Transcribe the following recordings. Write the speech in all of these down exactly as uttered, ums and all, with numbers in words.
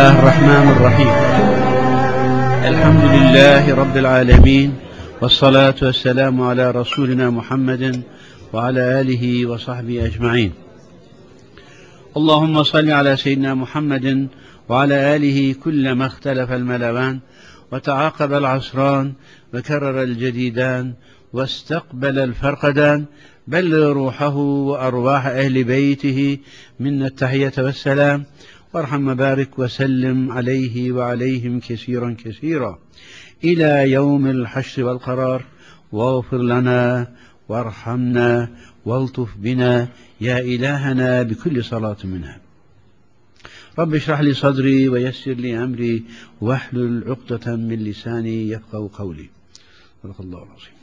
Bismillahirrahmanirrahim. Elhamdülillahi Rabbil alemin. Vessalatu vesselamu ala Resulina Muhammedin ve ala alihi ve sahbihi ecma'in. Allahümme salli ala seyyidina Muhammedin ve ala alihi kullema ihtelefel meleven ve taakabel asran ve kerrerel cedidan ve istakbelel ferkadan belli ruhahu ve arvah ehli beytihi minnet tahiyyete vesselam وارحم وبارك وسلم عليه وعليهم كثيرا كثيرا إلى يوم الحشر والقرار واغفر لنا وارحمنا والطف بنا يا إلهنا بكل صلاة منها رب اشرح لي صدري ويسر لي أمري واحلل عقدة من لساني يفقهوا قولي صدق الله العظيم.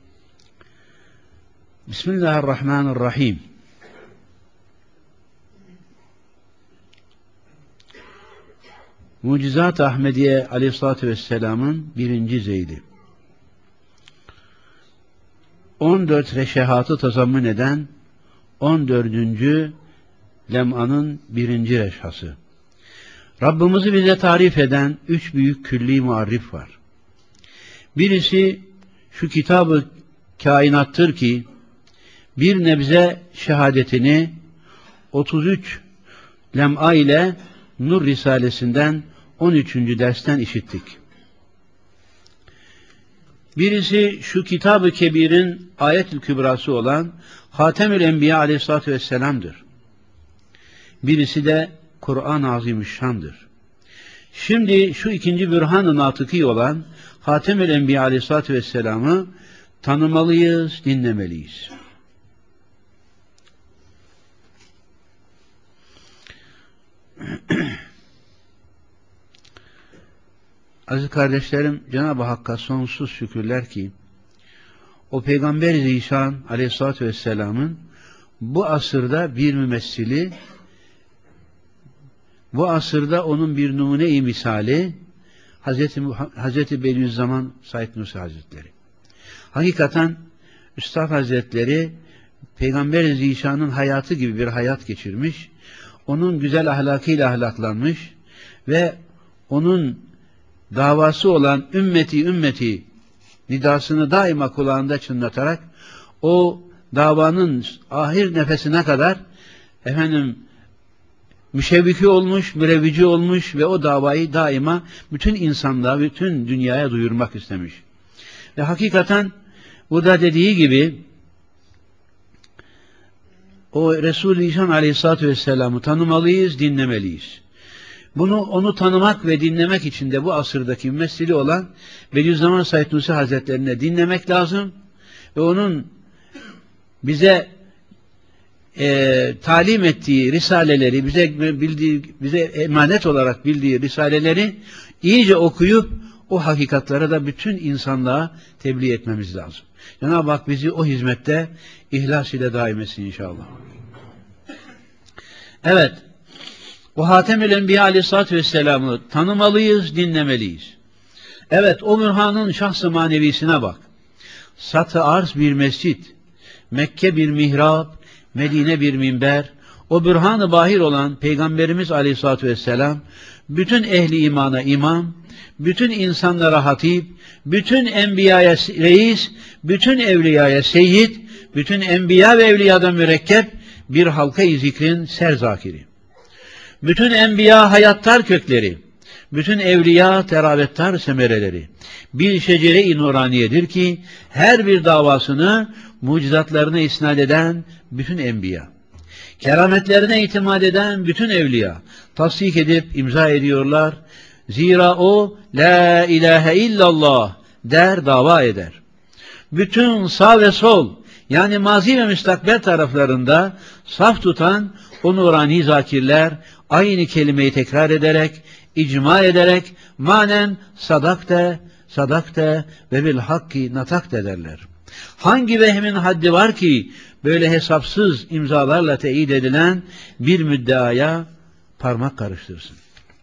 بسم الله الرحمن الرحيم. Mucizat-ı Ahmediye Aleyhisselatü Vesselam'ın birinci zeyli. on dört reşehatı tazammun eden on dördüncü lem'anın birinci reşhası. Rabbimizi bize tarif eden üç büyük külli muarrif var. Birisi şu kitab-ı kainattır ki bir nebze şehadetini otuz üç lem'a ile Nur Risalesinden on üçüncü dersten işittik. Birisi şu Kitab-ı Kebir'in ayet-ül kübrası olan Hatemül Enbiya Aleyhisselatü Vesselam'dır. Birisi de Kur'an-ı Azimüşşan'dır. Şimdi şu ikinci bürhan-ı natıki olan Hatemül Enbiya Aleyhisselatü Vesselam'ı tanımalıyız, dinlemeliyiz. Aziz kardeşlerim, Cenab-ı Hakk'a sonsuz şükürler ki o Peygamber-i Zişan Aleyhisselatü Vesselam'ın bu asırda bir mümessili, bu asırda onun bir numune-i misali Hazreti, Hazreti Bediüzzaman Said Nursi Hazretleri. Hakikaten Üstad Hazretleri Peygamber-i Zişan'ın hayatı gibi bir hayat geçirmiş, onun güzel ahlakıyla ahlaklanmış ve onun davası olan ümmeti ümmeti nidasını daima kulağında çınlatarak o davanın ahir nefesine kadar efendim müşevviki olmuş, mürevvici olmuş ve o davayı daima bütün insanlığa, bütün dünyaya duyurmak istemiş. Ve hakikaten burada dediği gibi o Resul-i İşan Aleyhisselatü Vesselam'ı tanımalıyız, dinlemeliyiz. Bunu, onu tanımak ve dinlemek için de bu asırdaki mümessili olan Bediüzzaman Said Nursi Hazretlerine dinlemek lazım ve onun bize e, talim ettiği risaleleri, bize bildiği, bize emanet olarak bildiği risaleleri iyice okuyup o hakikatları da bütün insanlığa tebliğ etmemiz lazım. Cenab-ı Hak bizi o hizmette ihlas ile daim etsin inşallah. Evet, o Hatemül Enbiya Aleyhisselatü Vesselam'ı tanımalıyız, dinlemeliyiz. Evet, o mürhanın şahs-ı manevisine bak. Sat-ı arz bir mescit, Mekke bir mihrap, Medine bir minber, o bürhan-ı bahir olan Peygamberimiz Aleyhisselatü Vesselam, bütün ehli imana imam, bütün insanlara hatip, bütün enbiyaya reis, bütün evliyaya seyyid, bütün enbiya ve evliyada mürekkep bir halka-i zikrin serzakiri. Bütün enbiya hayattar kökleri, bütün evliya teravettar semereleri, bir şecere-i nuraniyedir ki her bir davasını mucizatlarına isnat eden bütün enbiya, kerametlerine itimat eden bütün evliya tasdik edip imza ediyorlar. Zira o la ilahe illallah der, dava eder. Bütün sağ ve sol, yani mazi ve müstakbel taraflarında saf tutan o nurani zakirler aynı kelimeyi tekrar ederek, icma ederek manen sadakte, sadakte ve bil hakki natakte derler. Hangi vehmin haddi var ki böyle hesapsız imzalarla teyit edilen bir müddeaya parmak karıştırsın?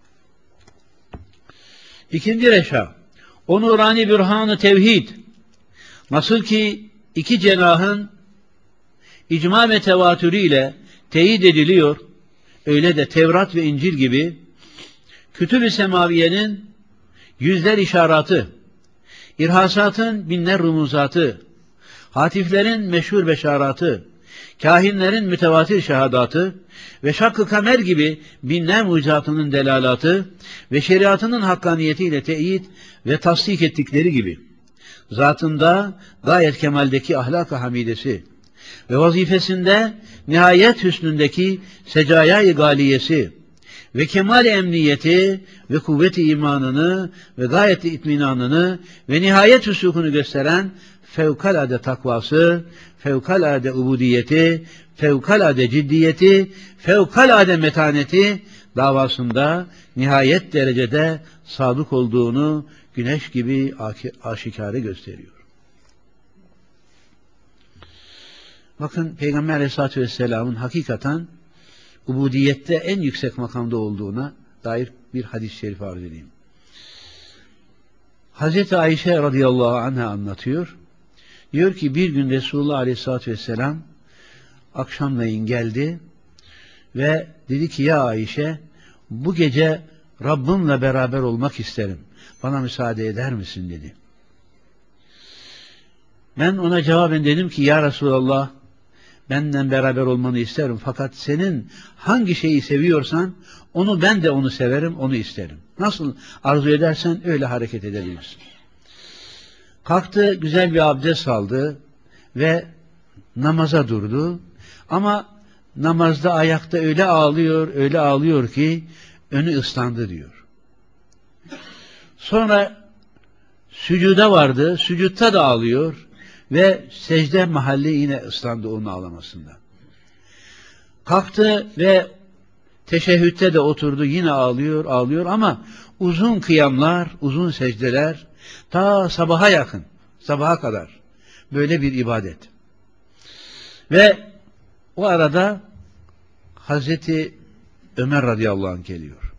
İkinci reşa, o nurani bürhan-ı tevhid, nasıl ki iki cenahın icma ve tevatürüyle teyit ediliyor, öyle de Tevrat ve İncil gibi Kütüb-i Semaviye'nin yüzler işaratı, irhasatın binler rumuzatı, hatiflerin meşhur beşaratı, kahinlerin mütevatir şehadatı ve şak-ı kamer gibi binler mucizatının delalatı ve şeriatının hakkaniyetiyle teyit ve tasdik ettikleri gibi zatında gayet kemaldeki ahlak-ı hamidesi ve vazifesinde nihayet hüsnündeki secayay-ı galiyesi ve kemal emniyeti ve kuvvet-i imanını ve gayet itminanını ve nihayet hüsukunu gösteren fevkalade takvası, fevkalade ubudiyeti, fevkalade ciddiyeti, fevkalade metaneti davasında nihayet derecede sadık olduğunu güneş gibi aşikare gösteriyor. Bakın Peygamber Aleyhisselatü Vesselam'ın hakikaten ubudiyette en yüksek makamda olduğuna dair bir hadis-i şerif arz edeyim. Hazreti Ayşe radıyallahu anha anlatıyor. Diyor ki bir gün Resulullah Aleyhisselatü Vesselam akşamleyin geldi ve dedi ki ya Ayşe bu gece Rabbimle beraber olmak isterim. Bana müsaade eder misin dedi. Ben ona cevaben dedim ki ya Resulallah benden beraber olmanı isterim fakat senin hangi şeyi seviyorsan onu ben de onu severim, onu isterim. Nasıl arzu edersen öyle hareket edebilirsin. Kalktı, güzel bir abdest aldı ve namaza durdu. Ama namazda ayakta öyle ağlıyor, öyle ağlıyor ki önü ıslandı diyor. Sonra sücuda vardı, sücutta da ağlıyor ve secde mahalli yine ıslandı onun ağlamasından. Kalktı ve teşehhütte de oturdu, yine ağlıyor, ağlıyor ama uzun kıyamlar, uzun secdeler, ta sabaha yakın, sabaha kadar böyle bir ibadet. Ve o arada Hazreti Ömer radıyallahu anh geliyor.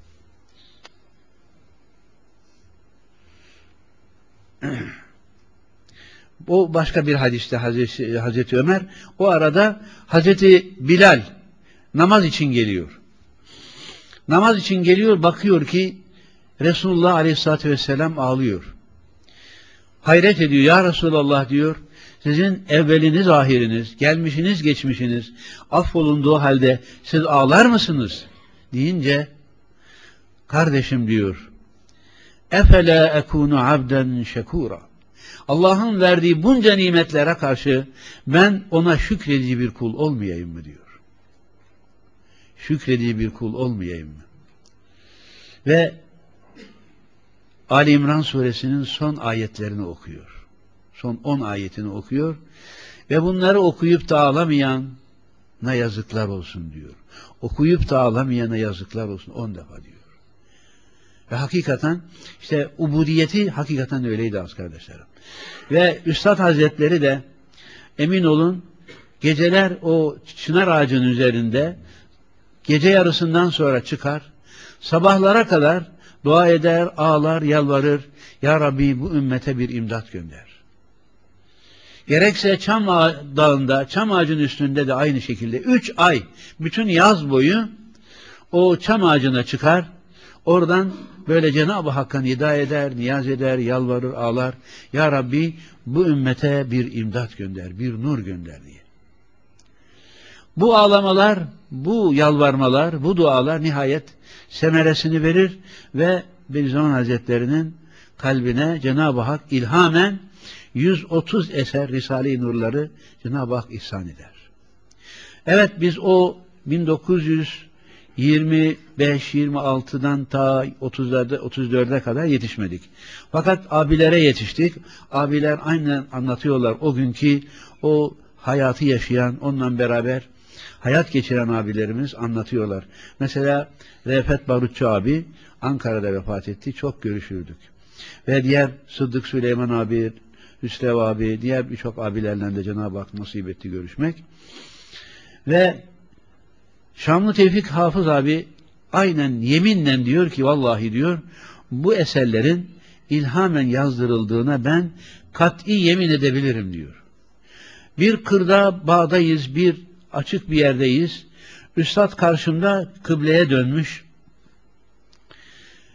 O başka bir hadiste Hazreti, Hazreti Ömer, o arada Hazreti Bilal namaz için geliyor. Namaz için geliyor, bakıyor ki Resulullah Aleyhisselatü Vesselam ağlıyor. Hayret ediyor, ya Resulallah diyor, sizin evveliniz, ahiriniz, gelmişiniz, geçmişiniz affolunduğu halde siz ağlar mısınız? Deyince, kardeşim diyor, efela ekunu abden şekura. Allah'ın verdiği bunca nimetlere karşı ben ona şükredici bir kul olmayayım mı diyor. Şükredici bir kul olmayayım mı? Ve Ali İmran suresinin son ayetlerini okuyor. Son on ayetini okuyor. Ve bunları okuyup da ağlamayana yazıklar olsun diyor. Okuyup da ağlamayana yazıklar olsun on defa diyor. Ve hakikaten işte ubudiyeti hakikaten öyleydi az kardeşlerim. Ve Üstad Hazretleri de emin olun geceler o çınar ağacının üzerinde gece yarısından sonra çıkar, sabahlara kadar dua eder, ağlar, yalvarır. Ya Rabbi bu ümmete bir imdat gönder. Gerekse Çam Dağı'nda, Çam ağacının üstünde de aynı şekilde üç ay, bütün yaz boyu o çam ağacına çıkar, oradan böyle Cenab-ı Hakk'a nida eder, niyaz eder, yalvarır, ağlar. Ya Rabbi bu ümmete bir imdat gönder, bir nur gönder diye. Bu ağlamalar, bu yalvarmalar, bu dualar nihayet semeresini verir ve Bediüzzaman Hazretleri'nin kalbine Cenab-ı Hak ilhamen yüz otuz eser Risale-i Nurları Cenab-ı Hak ihsan eder. Evet biz o bin dokuz yüz yirmi beş yirmi altıdan ta otuz dörde kadar yetişmedik. Fakat abilere yetiştik. Abiler aynen anlatıyorlar o günkü o hayatı yaşayan, onunla beraber hayat geçiren abilerimiz anlatıyorlar. Mesela Refet Barutçu abi Ankara'da vefat etti. Çok görüşürdük. Ve diğer Sıddık Süleyman abi, Hüsrev abi, diğer birçok abilerle de Cenab-ı Hak nasip etti görüşmek. Ve Şamlı Tevfik Hafız abi aynen yeminle diyor ki vallahi diyor bu eserlerin ilhamen yazdırıldığına ben kat'i yemin edebilirim diyor. Bir kırda bağdayız, bir açık bir yerdeyiz. Üstad karşımda kıbleye dönmüş.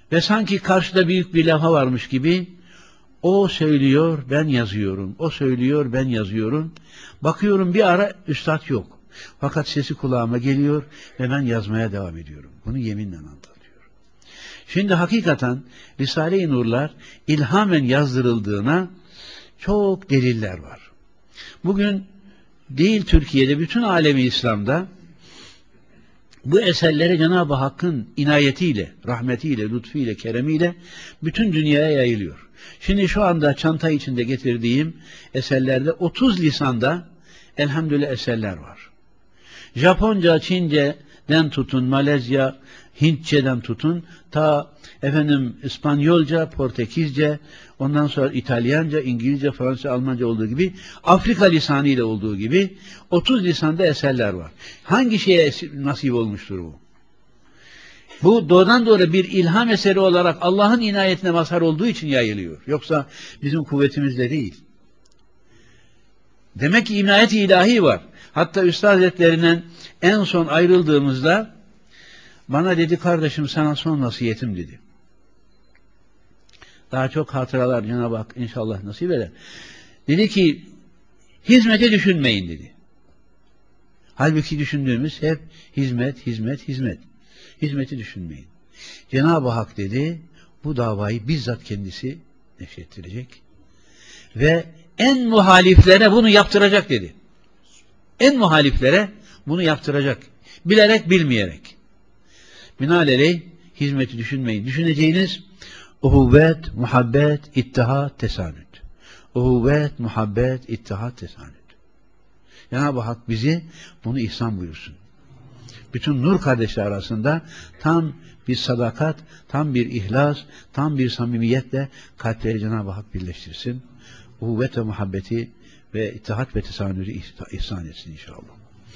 Ve sanki karşıda büyük bir levha varmış gibi o söylüyor, ben yazıyorum. O söylüyor, ben yazıyorum. Bakıyorum bir ara üstad yok. Fakat sesi kulağıma geliyor ve ben yazmaya devam ediyorum. Bunu yeminle anlatıyorum. Şimdi hakikaten Risale-i Nurlar ilhamen yazdırıldığına çok deliller var. Bugün değil Türkiye'de, bütün alemi İslam'da bu eserleri Cenab-ı Hakk'ın inayetiyle, rahmetiyle, lütfüyle, keremiyle bütün dünyaya yayılıyor. Şimdi şu anda çanta içinde getirdiğim eserlerde otuz lisanda elhamdülillah eserler var. Japonca, Çince'den tutun, Malezya, Hintçe'den tutun, ta efendim İspanyolca, Portekizce, ondan sonra İtalyanca, İngilizce, Fransızca, Almanca olduğu gibi, Afrika lisanı ile olduğu gibi otuz lisanda eserler var. Hangi şeye nasip olmuştur bu? Bu doğrudan doğru bir ilham eseri olarak Allah'ın inayetine mazhar olduğu için yayılıyor. Yoksa bizim kuvvetimizle değil. Demek ki inayet-i ilahi var. Hatta Üstad Hazretlerinden en son ayrıldığımızda bana dedi, kardeşim sana son nasiyetim dedi. Daha çok hatıralar Cenab-ı Hak inşallah nasip eder. Dedi ki hizmete düşünmeyin dedi. Halbuki düşündüğümüz hep hizmet, hizmet, hizmet. Hizmeti düşünmeyin. Cenab-ı Hak dedi bu davayı bizzat kendisi neşrettirecek ve en muhaliflere bunu yaptıracak dedi. En muhaliflere bunu yaptıracak. Bilerek bilmeyerek. Binaenaleyh hizmeti düşünmeyin. Düşüneceğiniz uhuvvet, muhabbet, ittihat, tesanüt. Uhuvvet, muhabbet, ittihat, tesanüt. Cenab-ı Hak bizi bunu ihsan buyursun. Bütün nur kardeşler arasında tam bir sadakat, tam bir ihlas, tam bir samimiyetle kalpleri Cenab-ı Hak birleştirsin. Uhuvvet ve muhabbeti ve ittihat ve tesanürü ihsan etsin inşallah.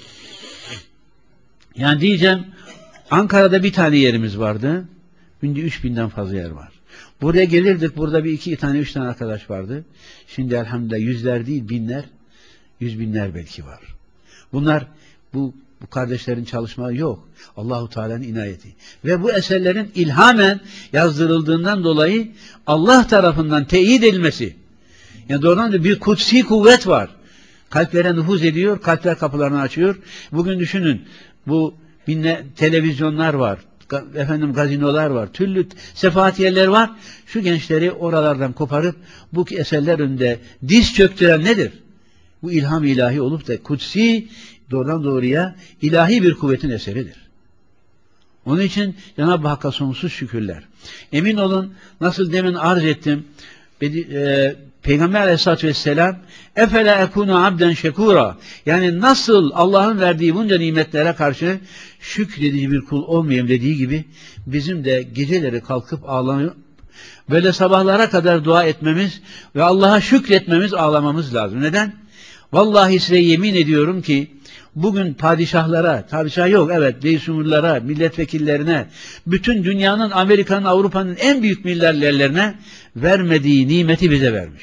Yani diyeceğim, Ankara'da bir tane yerimiz vardı. Şimdi üç binden fazla yer var. Buraya gelirdik, burada bir iki tane, üç tane arkadaş vardı. Şimdi elhamdülillah yüzler değil, binler, yüz binler belki var. Bunlar, bu, bu kardeşlerin çalışmaları yok. Allahu Teala'nın inayeti. Ve bu eserlerin ilhamen yazdırıldığından dolayı Allah tarafından teyit edilmesi. Yani doğrudan da bir kutsi kuvvet var. Kalplere nüfuz ediyor, kalpler kapılarını açıyor. Bugün düşünün, bu binle televizyonlar var, efendim gazinolar var, türlü sefahat yerler var. Şu gençleri oralardan koparıp bu eserler önünde diz çöktüren nedir? Bu ilham ilahi olup da kutsi, doğrudan doğruya ilahi bir kuvvetin eseridir. Onun için Cenab-ı Hakk'a sonsuz şükürler. Emin olun, nasıl demin arz ettim, e, Peygamber Aleyhisselatü Vesselam efela ekunu abden şekura, yani nasıl Allah'ın verdiği bunca nimetlere karşı şükredici bir kul olmayayım dediği gibi bizim de geceleri kalkıp ağlanıp böyle sabahlara kadar dua etmemiz ve Allah'a şükretmemiz, ağlamamız lazım. Neden? Vallahi size yemin ediyorum ki bugün padişahlara, padişah yok evet, reisumurlara, milletvekillerine, bütün dünyanın, Amerika'nın, Avrupa'nın en büyük milyarderlerine vermediği nimeti bize vermiş.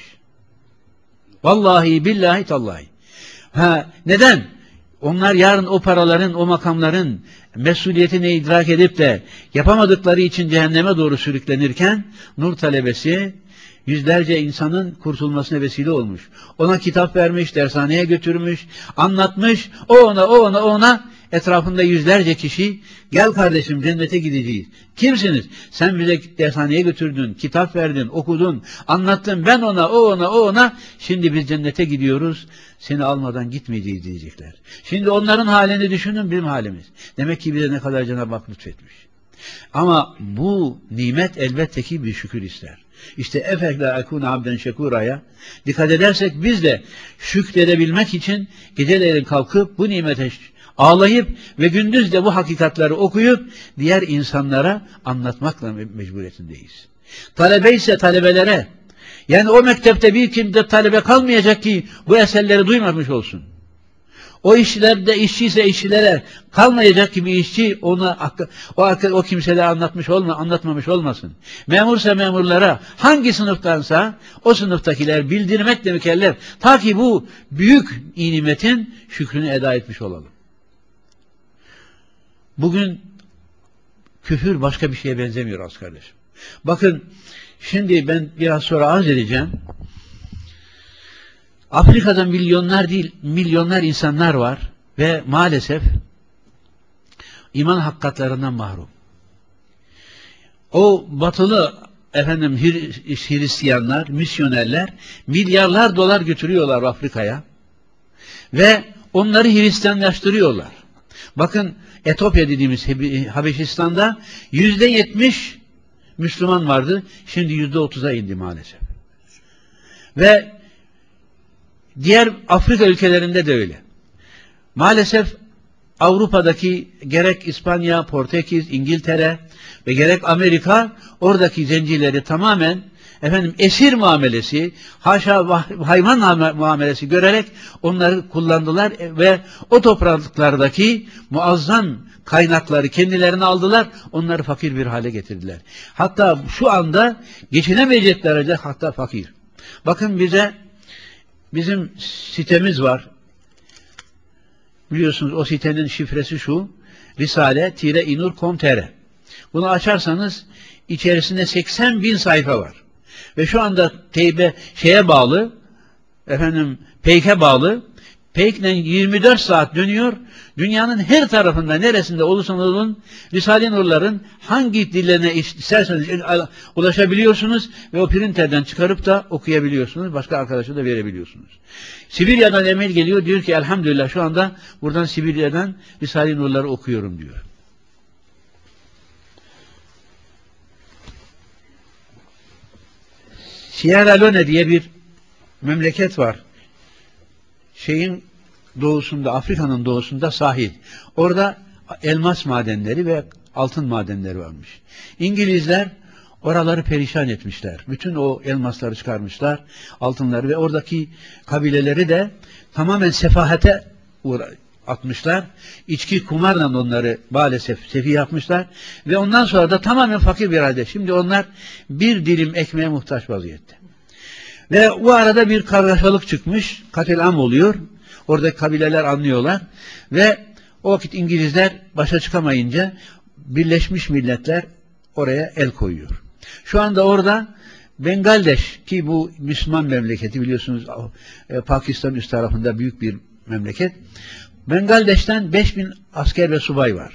Vallahi billahi tallahi. Ha, neden? Onlar yarın o paraların, o makamların mesuliyetini idrak edip de yapamadıkları için cehenneme doğru sürüklenirken nur talebesi yüzlerce insanın kurtulmasına vesile olmuş. Ona kitap vermiş, dershaneye götürmüş, anlatmış, o ona, o ona, o ona, etrafında yüzlerce kişi, gel kardeşim cennete gideceğiz. Kimsiniz? Sen bize dershaneye götürdün, kitap verdin, okudun, anlattın, ben ona, o ona, o ona, şimdi biz cennete gidiyoruz, seni almadan gitmeyeceğiz diyecekler. Şimdi onların halini düşünün, bizim halimiz. Demek ki bize ne kadar Cenab-ı Hak lütfetmiş. Ama bu nimet elbette ki bir şükür ister. İşte efekla ekûne abden şekura'ya dikkat edersek biz de şükredebilmek için gecelerin kalkıp bu nimete ağlayıp ve gündüz de bu hakikatleri okuyup diğer insanlara anlatmakla mecburiyetindeyiz. Talebe ise talebelere, yani o mektepte bir kimde talebe kalmayacak ki bu eserleri duymamış olsun. O işçilerde işçi ise işçilere kalmayacak ki bir işçi ona o, o kimselere anlatmış olma, anlatmamış olmasın. Memursa memurlara, hangi sınıftansa o sınıftakiler bildirmekle mükellef. Ta ki bu büyük nimetin şükrünü eda etmiş olalım. Bugün küfür başka bir şeye benzemiyor az kardeşim. Bakın, şimdi ben biraz sonra arz edeceğim. Afrika'da milyonlar değil, milyonlar insanlar var ve maalesef iman hakikatlarından mahrum. O batılı efendim Hristiyanlar, misyonerler milyarlar dolar götürüyorlar Afrika'ya ve onları Hristiyanlaştırıyorlar. Bakın, Etiyopya dediğimiz Habeşistan'da yüzde yetmiş Müslüman vardı, şimdi yüzde otuza indi maalesef. Ve diğer Afrika ülkelerinde de öyle. Maalesef Avrupa'daki gerek İspanya, Portekiz, İngiltere ve gerek Amerika oradaki zencileri tamamen efendim esir muamelesi, haşa hayvan muamelesi görerek onları kullandılar ve o topraklardaki muazzam kaynakları kendilerine aldılar, onları fakir bir hale getirdiler. Hatta şu anda geçinemeyecek derece hatta fakir. Bakın, bize bizim sitemiz var. Biliyorsunuz o sitenin şifresi şu: risale inur nokta com nokta tr. Bunu açarsanız içerisinde seksen bin sayfa var. Ve şu anda teybe şeye bağlı, efendim Peyk'e bağlı. Peyk'le yirmi dört saat dönüyor. Dünyanın her tarafında, neresinde olursanız olun, Risale-i Nur'ların hangi dillerine isterseniz ulaşabiliyorsunuz ve o printerden çıkarıp da okuyabiliyorsunuz. Başka arkadaşa da verebiliyorsunuz. Sibirya'dan emir geliyor, diyor ki elhamdülillah şu anda buradan Sibirya'dan Risale-i Nur'ları okuyorum diyor. Sierra Leone diye bir memleket var. Şeyin doğusunda, Afrika'nın doğusunda sahil. Orada elmas madenleri ve altın madenleri varmış. İngilizler oraları perişan etmişler. Bütün o elmasları çıkarmışlar, altınları, ve oradaki kabileleri de tamamen sefahete atmışlar. İçki, kumarla onları maalesef sefi yapmışlar ve ondan sonra da tamamen fakir bir halde. Şimdi onlar bir dilim ekmeğe muhtaç vaziyette. Ve bu arada bir kargaşalık çıkmış, katilam oluyor. Oradaki kabileler anlıyorlar ve o vakit İngilizler başa çıkamayınca Birleşmiş Milletler oraya el koyuyor. Şu anda orada Bengaldeş, ki bu Müslüman memleketi biliyorsunuz, Pakistan üst tarafında büyük bir memleket. Bengaldeş'ten beş bin asker ve subay var.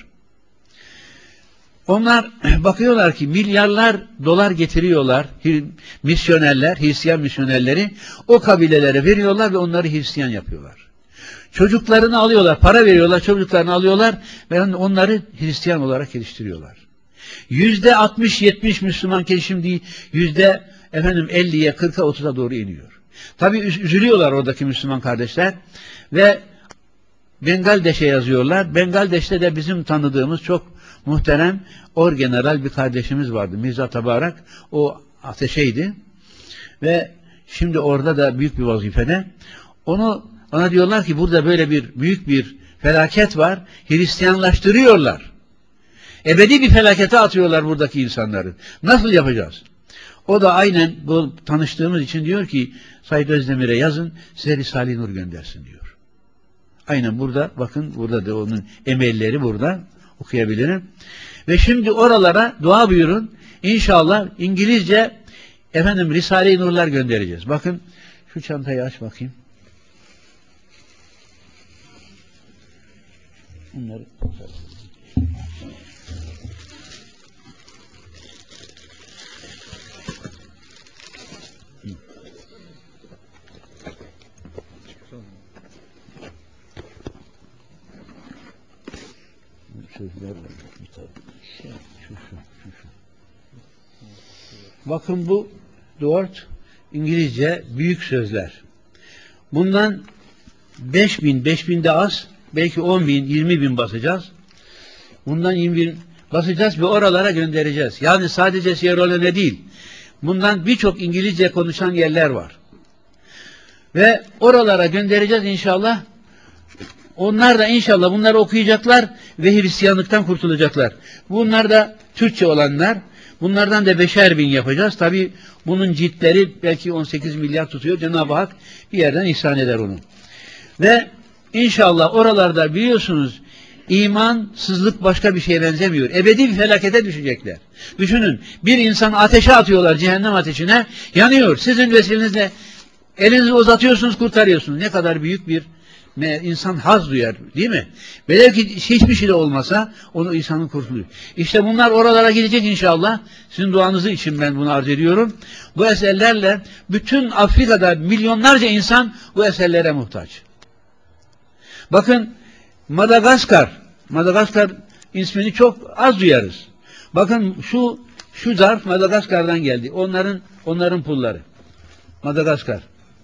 Onlar bakıyorlar ki milyarlar dolar getiriyorlar, misyonerler, Hristiyan misyonerleri o kabilelere veriyorlar ve onları Hristiyan yapıyorlar. Çocuklarını alıyorlar, para veriyorlar, çocuklarını alıyorlar ve onları Hristiyan olarak geliştiriyorlar. Yüzde altmış yetmiş Müslüman gelişim değil, yüzde efendim elliye, kırka, otuza doğru iniyor. Tabii üzülüyorlar oradaki Müslüman kardeşler ve Bengaldeş'e yazıyorlar. Bengaldeş'te de bizim tanıdığımız çok muhterem orgeneral bir kardeşimiz vardı, Mirza Tabarak. O ateşeydi ve şimdi orada da büyük bir vazifede. Onu ona diyorlar ki burada böyle bir büyük bir felaket var. Hristiyanlaştırıyorlar. Ebedi bir felakete atıyorlar buradaki insanları. Nasıl yapacağız? O da aynen bu tanıştığımız için diyor ki Said Özdemir'e yazın, size Risale-i Nur göndersin diyor. Aynen burada, bakın burada da onun emelleri burada, okuyabilirim. Ve şimdi oralara dua buyurun. İnşallah İngilizce efendim Risale-i Nurlar göndereceğiz. Bakın şu çantayı aç bakayım. Bunları sözler var. Şu, şu, şu, şu. Bakın bu dört İngilizce büyük sözler. Bundan beş bin, beş bin de az, belki on bin, yirmi bin basacağız. Bundan yirmi bin basacağız ve oralara göndereceğiz. Yani sadece Sierra Leone değil. Bundan birçok İngilizce konuşan yerler var. Ve oralara göndereceğiz inşallah. Onlar da inşallah bunları okuyacaklar ve Hristiyanlıktan kurtulacaklar. Bunlar da Türkçe olanlar. Bunlardan da beşer bin yapacağız. Tabi bunun ciltleri belki on sekiz milyar tutuyor. Cenab-ı Hak bir yerden ihsan eder onu. Ve inşallah oralarda biliyorsunuz imansızlık başka bir şeye benzemiyor. Ebedi bir felakete düşecekler. Düşünün, bir insan ateşe atıyorlar, cehennem ateşine, yanıyor. Sizin vesilenizle elinizi uzatıyorsunuz, kurtarıyorsunuz. Ne kadar büyük bir insan haz duyar, değil mi? Velev ki hiçbir şey de olmasa onu insanın kurtuluyor. İşte bunlar oralara gidecek inşallah. Sizin duanızı için ben bunu arz ediyorum. Bu eserlerle bütün Afrika'da milyonlarca insan bu eserlere muhtaç. Bakın Madagaskar, Madagaskar ismini çok az duyarız. Bakın şu şu zarf Madagaskar'dan geldi. Onların onların pulları. Madagaskar.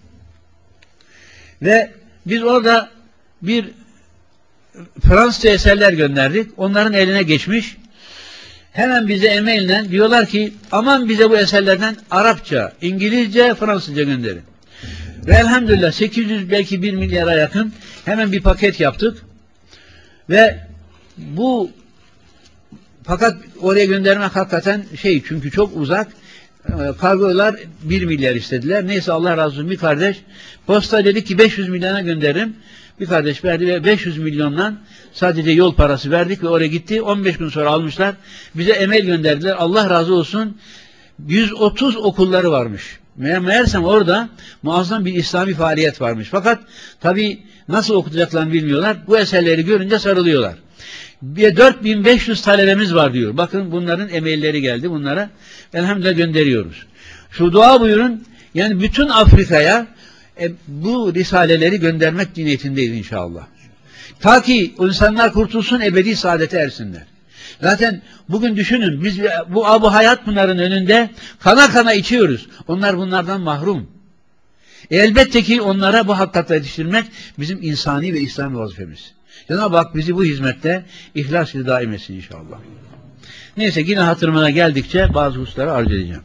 Ve biz orada bir Fransızca eserler gönderdik. Onların eline geçmiş. Hemen bize e-mailden diyorlar ki aman bize bu eserlerden Arapça, İngilizce, Fransızca gönderin. Ve elhamdülillah sekiz yüz belki bir milyara yakın hemen bir paket yaptık. Ve bu fakat oraya göndermek hakikaten şey, çünkü çok uzak. Kargolar bir milyar istediler. Neyse Allah razı olsun, bir kardeş posta dedi ki beş yüz milyona gönderirim. Bir kardeş verdi ve beş yüz milyondan sadece yol parası verdik ve oraya gitti. on beş gün sonra almışlar. Bize e-mail gönderdiler. Allah razı olsun. yüz otuz okulları varmış. Meğer, meğersem orada muazzam bir İslami faaliyet varmış. Fakat tabii nasıl okutacaklarını bilmiyorlar. Bu eserleri görünce sarılıyorlar. Bir dört bin beş yüz talebemiz var diyor. Bakın bunların e-mailleri geldi bunlara. Elhamdülillah gönderiyoruz. Şu dua buyurun. Yani bütün Afrika'ya e, bu risaleleri göndermek niyetindeyiz inşallah. Ta ki insanlar kurtulsun, ebedi saadete ersinler. Zaten bugün düşünün, biz bu Abu Hayat Pınar'ın önünde kana kana içiyoruz. Onlar bunlardan mahrum. E, elbette ki onlara bu hakikatla yetiştirmek bizim insani ve İslami vazifemiz. Cenab-ı Hak bizi bu hizmette ihlas ile daim etsin inşallah. Neyse, yine hatırıma geldikçe bazı hususları arz edeceğim.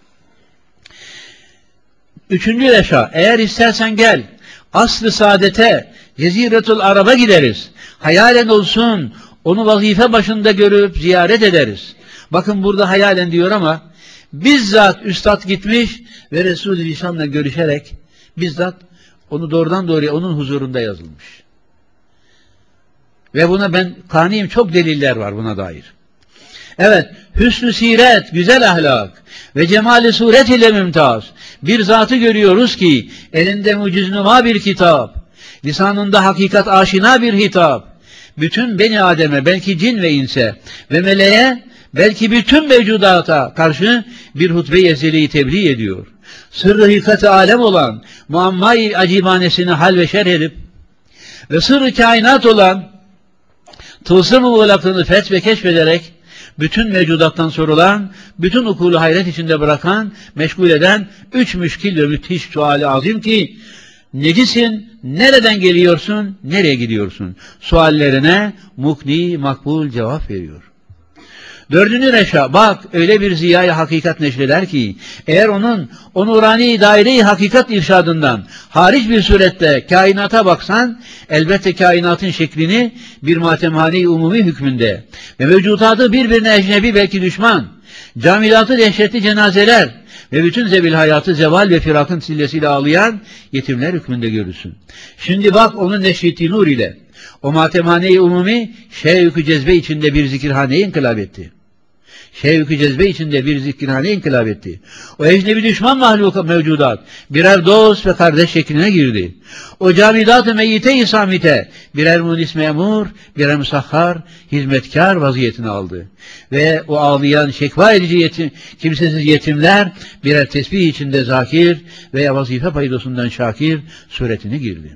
Üçüncü reşa, eğer istersen gel, asr-ı saadete, Ceziretul Arab'a gideriz. Hayalen olsun, onu vazife başında görüp ziyaret ederiz. Bakın burada hayalen diyor ama bizzat üstad gitmiş ve Resul-i Zişan'la görüşerek bizzat onu doğrudan doğruya onun huzurunda yazılmış. Ve buna ben kaniyim, çok deliller var buna dair. Evet, hüsnü siret, güzel ahlak ve cemali suret ile mümtaz bir zatı görüyoruz ki elinde muciznuma bir kitap, lisanında hakikat aşina bir hitap, bütün beni Adem'e, belki cin ve inse ve meleğe, belki bütün mevcudata karşı bir hutbe-i ezeliyi tebliğ ediyor. Sırrı hilkat-ı alem olan muamma-i acibanesini hal ve şerh edip ve sırrı kainat olan tılsım-ı muğlakını feth ve keşfederek bütün mevcudattan sorulan, bütün ukulu hayret içinde bırakan, meşgul eden üç müşkil ve müthiş suali azim ki necisin, nereden geliyorsun, nereye gidiyorsun? Suallerine mukni, makbul cevap veriyor. Dördüncü reşa, bak öyle bir ziyayı hakikat neşreder ki eğer onun o nurani daire-i hakikat irşadından hariç bir surette kainata baksan elbette kainatın şeklini bir matemhane-i umumi hükmünde ve mevcudatı birbirine ecnebi belki düşman, camilatı dehşetli cenazeler ve bütün zebil hayatı zeval ve firakın sillesiyle ağlayan yetimler hükmünde görürsün. Şimdi bak onun neşreti nur ile o matemhane-i umumi şevk-ü cezbe içinde bir zikirhane-i inkılap etti. Şevk-ü cezbe içinde bir zikirhane inkılap etti. O ecnebi düşman mahluk mevcudat birer dost ve kardeş şekline girdi. O camidat-ı meyyite-i samite birer munis memur, birer musahhar, hizmetkar vaziyetini aldı. Ve o ağlayan şekva edici yetim, kimsesiz yetimler birer tesbih içinde zakir veya vazife paydosundan şakir suretine girdi.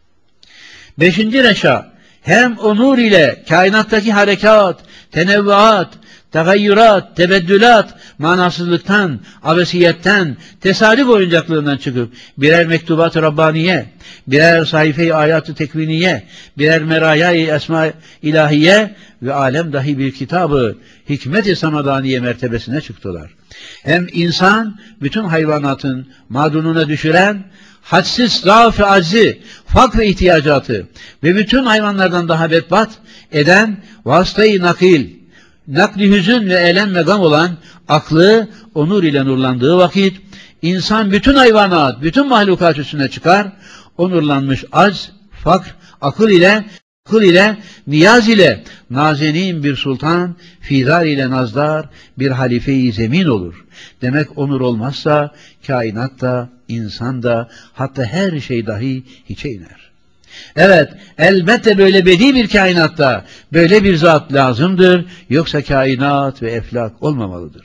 Beşinci reşa, hem o nur ile kainattaki harekat, tenevvuat, tegayyurat, tebeddülat, manasızlıktan, abesiyetten, tesadüf oyuncaklığından çıkıp birer mektubat-ı Rabbaniye, birer sayfe-i ayat-ı tekviniye, birer meraya-i esma ilahiye ve alem dahi bir kitabı hikmet-i samadaniye mertebesine çıktılar. Hem insan bütün hayvanatın madununa düşüren, hadsiz zaaf ve aczi, fakr ve ihtiyacatı ve bütün hayvanlardan daha bedbat eden vasıta-i nakil, nakli hüzün ve elem ve gam olan aklı onur ile nurlandığı vakit insan bütün hayvanat, bütün mahlukat üstüne çıkar, onurlanmış acz, fakr, akıl ile Kul ile, niyaz ile, nazenin bir sultan, fidar ile nazdar, bir halife-i zemin olur. Demek onur olmazsa, kainat da, insan da, hatta her şey dahi hiçe iner. Evet, elbette böyle bedi bir kainatta, böyle bir zat lazımdır, yoksa kainat ve eflak olmamalıdır.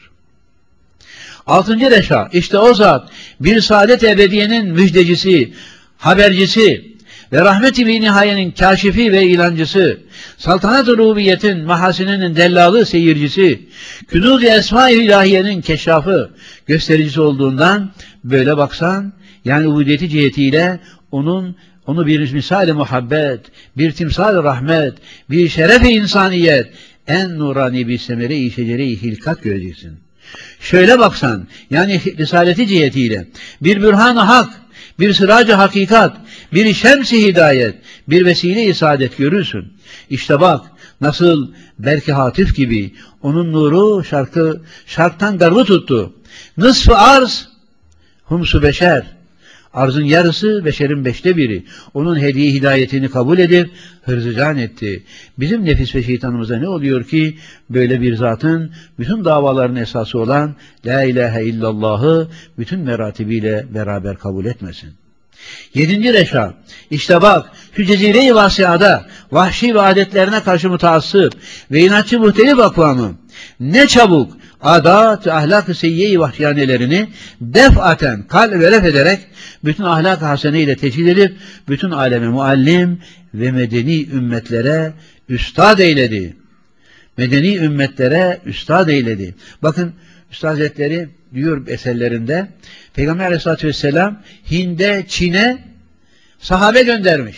Altıncı reşa, işte o zat, bir saadet ebediyenin müjdecisi, habercisi ve rahmet-i nihayenin kâşifi ve ilancısı, saltanat-ı rubiyetin mahasininin dellalı seyircisi, künûz-i esma-i ilahiyenin keşşafı, göstericisi olduğundan böyle baksan, yani ubudiyeti cihetiyle onun onu bir misal-i muhabbet, bir timsal-i rahmet, bir şeref-i insaniyet, en nurani bir semere-i şecere-i hilkat göreceksin. Şöyle baksan, yani risaleti cihetiyle, bir bürhan-ı hak, bir sıracı hakikat, bir şems-i hidayet, bir vesile-i saadet görürsün. İşte bak, nasıl belki hatif gibi, onun nuru şarkı, şarktan garbı tuttu. Nısf-ı arz, humsu beşer. Arzın yarısı, beşerin beşte biri. Onun hediye hidayetini kabul edip hırzıcan etti. Bizim nefis ve şeytanımıza ne oluyor ki böyle bir zatın bütün davaların esası olan La ilahe illallah'ı bütün meratibiyle beraber kabul etmesin. Yedinci reşa, işte bak şu cezire-i vasiada vahşi ve adetlerine karşı mutaassıp ve inatçı muhtelif akvamı ne çabuk adat ve ahlak-ı seyyiye-i vahşiyanelerini defaten kal ve lef ederek bütün ahlak-ı hasene ile teşhid edip bütün aleme muallim ve medeni ümmetlere üstad eyledi. Medeni ümmetlere üstad eyledi. Bakın Üstad Hazretleri diyor eserlerinde Peygamber Aleyhisselatü Vesselam Hind'e, Çin'e sahabe göndermiş.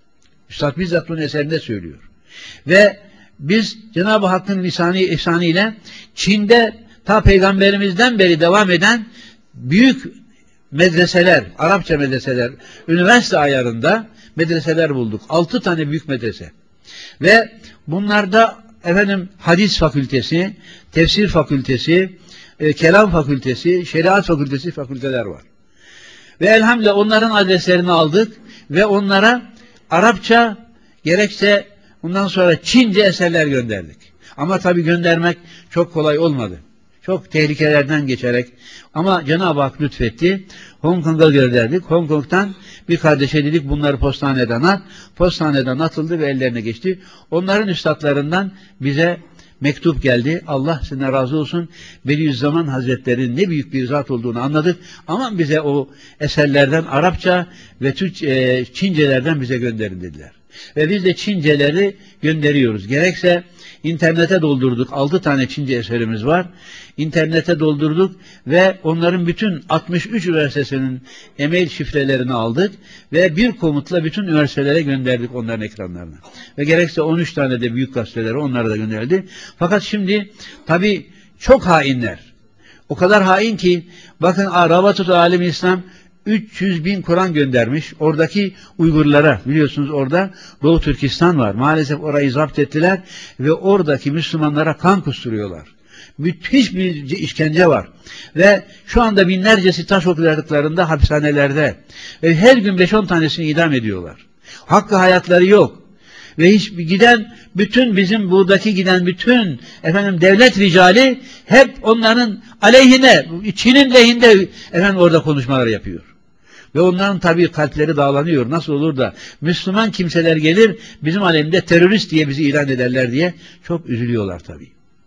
Üstad bizzat bunun eserinde söylüyor. Ve biz Cenab-ı Hakk'ın lisanı ihsanıyla Çin'de ta Peygamberimizden beri devam eden büyük medreseler, Arapça medreseler, üniversite ayarında medreseler bulduk. Altı tane büyük medrese. Ve bunlarda efendim hadis fakültesi, tefsir fakültesi, e, kelam fakültesi, şeriat fakültesi fakülteler var. Ve elhamdülillah onların adreslerini aldık ve onlara Arapça gerekse ondan sonra Çince eserler gönderdik. Ama tabii göndermek çok kolay olmadı. Çok tehlikelerden geçerek ama Cenab-ı Hak lütfetti. Hong Kong'a gönderdik. Hong Kong'tan bir kardeşe dedik bunları postaneden at. Postaneden atıldı ve ellerine geçti. Onların üstadlarından bize mektup geldi. Allah size razı olsun. Bediüzzaman Hazretleri'nin ne büyük bir zat olduğunu anladık. Ama bize o eserlerden Arapça ve Türkçe, e, Çincelerden bize gönderin dediler. Ve biz de Çinceleri gönderiyoruz. Gerekse internete doldurduk. Altı tane Çince eserimiz var. İnternete doldurduk ve onların bütün altmış üç üniversitesinin e-mail şifrelerini aldık ve bir komutla bütün üniversitelere gönderdik onların ekranlarına. Ve gerekse on üç tane de büyük gazetelere onlara da gönderdi. Fakat şimdi tabii çok hainler. O kadar hain ki bakın Rabatut Alem-i İslam üç yüz bin Kur'an göndermiş. Oradaki Uygurlara, biliyorsunuz orada Doğu Türkistan var. Maalesef orayı zapt ettiler ve oradaki Müslümanlara kan kusturuyorlar. Müthiş bir işkence var. Ve şu anda binlercesi taş okuladıklarında hapishanelerde. Ve her gün beş on tanesini idam ediyorlar. Hakkı hayatları yok. Ve hiç giden bütün bizim buradaki giden bütün efendim devlet ricali hep onların aleyhine, Çin'in lehinde efendim orada konuşmalar yapıyor. Ve onların tabii kalpleri dağlanıyor. Nasıl olur da Müslüman kimseler gelir bizim alemde terörist diye bizi ilan ederler diye çok üzülüyorlar tabii.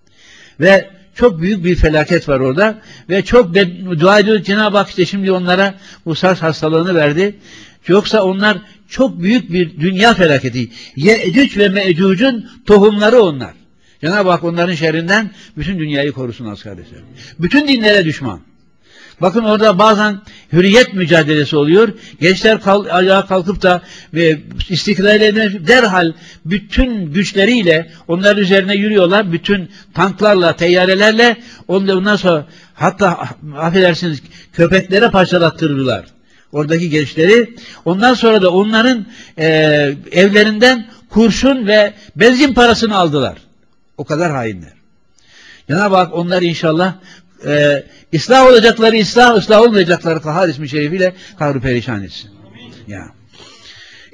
Ve çok büyük bir felaket var orada ve çok dua ediyoruz Cenab-ı Hak işte şimdi onlara bu SARS hastalığını verdi. Yoksa onlar çok büyük bir dünya felaketi. Yecüc ve Mecüc'ün tohumları onlar. Cenab-ı Hak onların şerrinden bütün dünyayı korusun az kardeşlerim. Bütün dinlere düşman. Bakın orada bazen hürriyet mücadelesi oluyor. Gençler kal ayağa kalkıp da ve istiklallerine derhal bütün güçleriyle onların üzerine yürüyorlar. Bütün tanklarla, teyyarelerle ondan sonra hatta affedersiniz köpeklere parçalattırdılar. Oradaki gençleri. Ondan sonra da onların e, evlerinden kurşun ve benzin parasını aldılar. O kadar hainler. Cenab-ı Hak onları inşallah e, ıslah olacakları ıslah, ıslah olmayacakları Kahhar ismi şerifiyle kahru perişan etsin. Ya.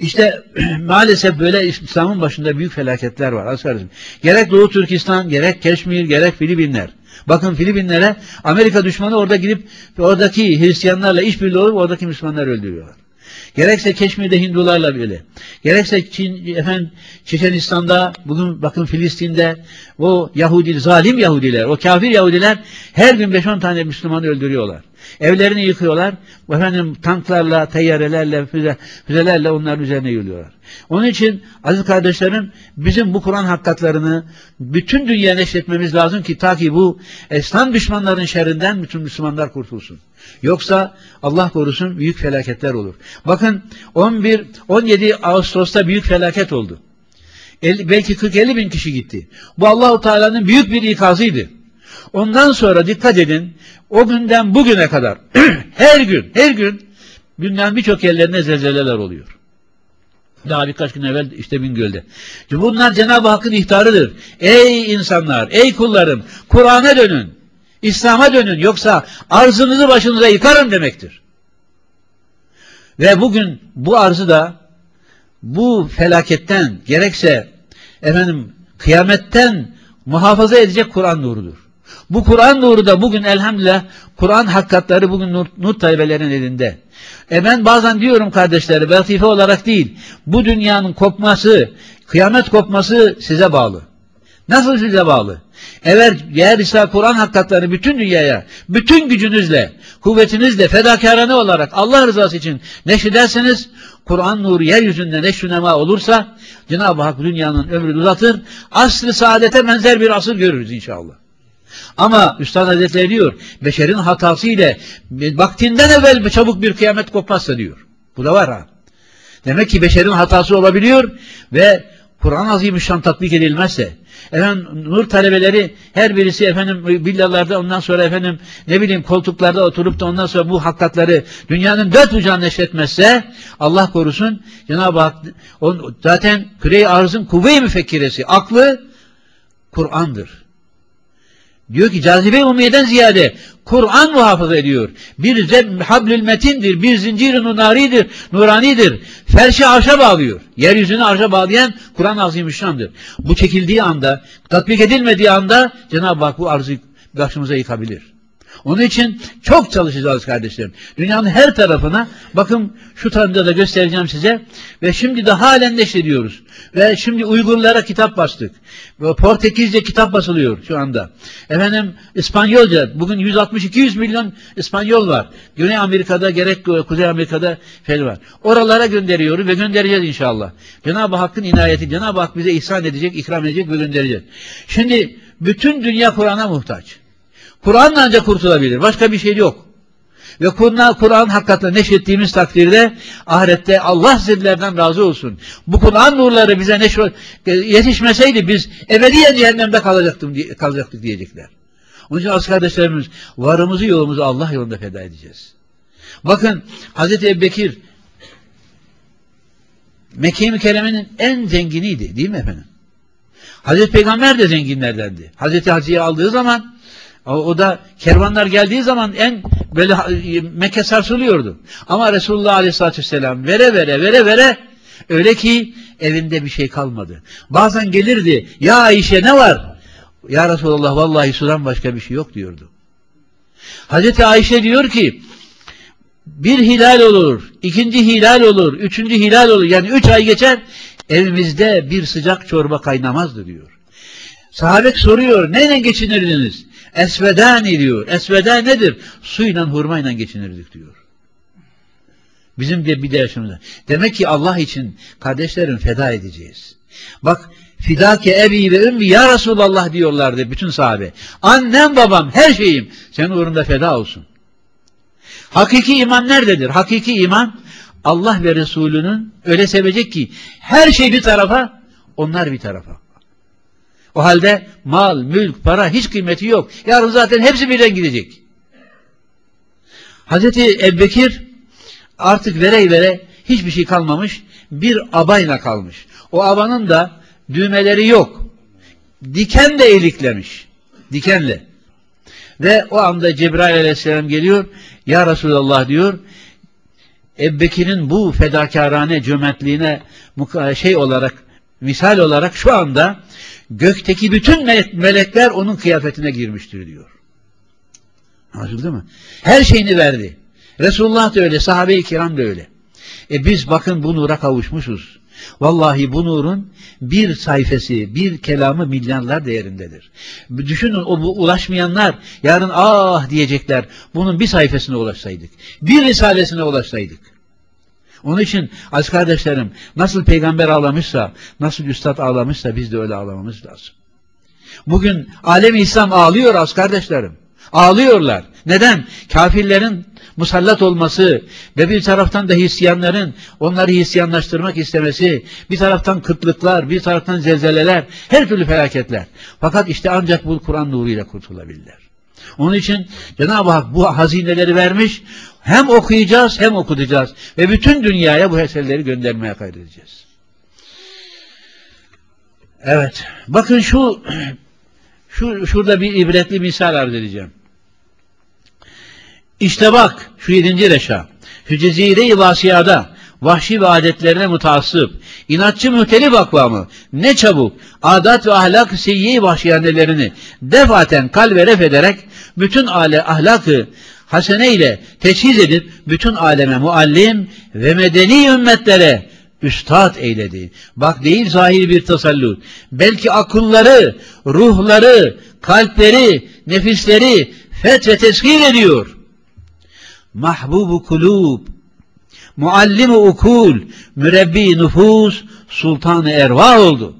İşte maalesef böyle İslam'ın başında büyük felaketler var. Asgarım. Gerek Doğu Türkistan, gerek Keşmir, gerek Filipinler. Bakın Filipinlere Amerika düşmanı orada gidip oradaki Hristiyanlarla işbirliği olup oradaki Müslümanları öldürüyorlar. Gerekse Keşmir'de Hindularla böyle. Gerekse Çin, efendim, Çeçenistan'da, bugün bakın Filistin'de o Yahudi, zalim Yahudiler, o kafir Yahudiler her gün beş on tane Müslümanı öldürüyorlar. Evlerini yıkıyorlar. Efendim tanklarla, teyyarelerle, füze, füzelerle onların üzerine yürüyorlar. Onun için aziz kardeşlerim bizim bu Kur'an hakikatlerini bütün dünyaya neşretmemiz lazım ki ta ki bu İslam düşmanların şerrinden bütün Müslümanlar kurtulsun. Yoksa Allah korusun büyük felaketler olur. Bakın on bir on yedi Ağustos'ta büyük felaket oldu. elli, belki kırk elli bin kişi gitti. Bu Allah-u Teala'nın büyük bir ikazıydı. Ondan sonra dikkat edin, o günden bugüne kadar her gün, her gün dünyanın birçok yerlerinde zelzeleler oluyor. Daha birkaç gün evvel işte Bingöl'de. Bunlar Cenab-ı Hakk'ın ihtarıdır. Ey insanlar, ey kullarım, Kur'an'a dönün, İslam'a dönün, yoksa arzınızı başınıza yıkarım demektir. Ve bugün bu arzı da bu felaketten, gerekse efendim kıyametten muhafaza edecek Kur'an nurudur. Bu Kur'an nuru da bugün elhamdülillah Kur'an hakikatleri bugün nur, nur talebelerin elinde. E ben bazen diyorum kardeşlerim, latife olarak değil, bu dünyanın kopması, kıyamet kopması size bağlı. Nasıl size bağlı? Evet, eğer ise Kur'an hakikatlerini bütün dünyaya, bütün gücünüzle, kuvvetinizle, fedakarane olarak Allah rızası için neşrederseniz, Kur'an nuru yeryüzünde neşrünema olursa, Cenab-ı Hak dünyanın ömrünü uzatır, asr-ı saadete benzer bir asır görürüz inşallah. Ama Üstad Hazretleri diyor, beşerin hatası ile vaktinden evvel çabuk bir kıyamet kopmazsa diyor. Bu da var ha. Demek ki beşerin hatası olabiliyor ve Kur'an azimüşşan tatbik edilmezse, efendim nur talebeleri her birisi efendim villalarda, ondan sonra efendim ne bileyim koltuklarda oturup da ondan sonra bu hakikatleri dünyanın dört bucağına neşretmezse, Allah korusun, Cenab-ı Hak on, zaten küre-i arzın kuvve-i müfekkiresi, aklı Kur'an'dır. Diyor ki cazibe-i umiyeden ziyade Kur'an muhafaza ediyor. Bir hablül metindir, bir zincir-i nuranidir, nuranidir. Ferşi arşa bağlıyor. Yeryüzünü arşa bağlayan Kur'an-ı Azimüşşan'dır. Bu çekildiği anda, tatbik edilmediği anda Cenab-ı Hak bu arzı başımıza yıkabilir. Onun için çok çalışacağız kardeşlerim. Dünyanın her tarafına, bakın şu tarafta da göstereceğim size. Ve şimdi de halen neşrediyoruz. Ve şimdi Uygurlara kitap bastık. Ve Portekizce kitap basılıyor şu anda. Efendim İspanyolca, bugün yüz altmış iki yüz milyon İspanyol var. Güney Amerika'da gerek Kuzey Amerika'da fel var. Oralara gönderiyoruz ve göndereceğiz inşallah. Cenab-ı Hakk'ın inayeti, Cenab-ı Hak bize ihsan edecek, ikram edecek ve göndereceğiz. Şimdi bütün dünya Kur'an'a muhtaç. Kur'an'la ancak kurtulabilir. Başka bir şey yok. Ve Kur'an Kur'an hakikaten neşrettiğimiz takdirde ahirette Allah sizlerden razı olsun. Bu Kur'an nurları bize neşre yetişmeseydi biz ebediyen cehennemde kalacaktık, kalacaktık diyecekler. Onun için az kardeşlerimiz, varımızı yolumuzu Allah yolunda feda edeceğiz. Bakın Hazreti Ebubekir Mekke-i Mükerreme'nin en zenginiydi, değil mi efendim? Hazreti Peygamber de zenginlerdendi. Hazreti Hacı'yı aldığı zaman, o, o da kervanlar geldiği zaman en böyle Mekke sarsılıyordu. Ama Resulullah Aleyhisselatü Vesselam vere vere vere vere öyle ki evinde bir şey kalmadı. Bazen gelirdi, ya Ayşe ne var? Ya Resulullah vallahi sudan başka bir şey yok diyordu. Hazreti Ayşe diyor ki bir hilal olur, ikinci hilal olur, üçüncü hilal olur. Yani üç ay geçer, evimizde bir sıcak çorba kaynamazdı diyor. Sahabe soruyor, neyle geçinirdiniz? Esvedani diyor. Esveden nedir? Suyla, hurmayla geçinirdik diyor. Bizim de bir de yaşımızda. Demek ki Allah için kardeşlerim feda edeceğiz. Bak, fidake ebi ve ümmi ya Resulallah diyorlardı bütün sahabe. Annem babam her şeyim senin uğrunda feda olsun. Hakiki iman nerededir? Hakiki iman Allah ve Resulünün öyle sevecek ki her şey bir tarafa, onlar bir tarafa. O halde mal, mülk, para hiç kıymeti yok. Yarın zaten hepsi birden gidecek. Hazreti Ebubekir artık vere vere hiçbir şey kalmamış. Bir abayla kalmış. O abanın da düğmeleri yok. Diken de iliklemiş. Dikenle. Ve o anda Cebrail Aleyhisselam geliyor. Ya Resulallah diyor. Ebu Bekir'in bu fedakarane cömertliğine şey olarak, misal olarak şu anda gökteki bütün melekler onun kıyafetine girmiştir diyor. Anlaşıldı mı? Her şeyini verdi. Resulullah da öyle, sahabe-i kiram da öyle. E biz bakın bu nura kavuşmuşuz. Vallahi bu nurun bir sayfası, bir kelamı milyarlar değerindedir. Düşünün, o ulaşmayanlar yarın ah diyecekler, bunun bir sayfasına ulaşsaydık, bir risalesine ulaşsaydık. Onun için aziz kardeşlerim, nasıl peygamber ağlamışsa, nasıl üstad ağlamışsa biz de öyle ağlamamız lazım. Bugün alem-i İslam ağlıyor aziz kardeşlerim. Ağlıyorlar. Neden? Kafirlerin musallat olması ve bir taraftan da Hristiyanların onları Hristiyanlaştırmak istemesi, bir taraftan kıtlıklar, bir taraftan zelzeleler, her türlü felaketler. Fakat işte ancak bu Kur'an nuruyla kurtulabilirler. Onun için Cenab-ı Hak bu hazineleri vermiş, hem okuyacağız hem okutacağız ve bütün dünyaya bu eserleri göndermeye kaydedeceğiz. Evet, bakın şu, şu şurada bir ibretli misal arz edeceğim. İşte bak şu yedinci reşa, şu cezire-i vasiyada vahşi ve adetlerine mutaassıp, inatçı mühtelif akvamı ne çabuk adat ve ahlak seyyi vahşiyanelerini defaten kalbe ref ederek bütün ale ahlakı hasene ile teşhis edip bütün aleme muallim ve medeni ümmetlere üstad eyledi. Bak değil zahir bir tasallut, belki akılları, ruhları, kalpleri, nefisleri feth ve tezkir ediyor. Mahbubu kulub, muallim-i ukul, mürebbi nüfus, sultan-ı erva oldu.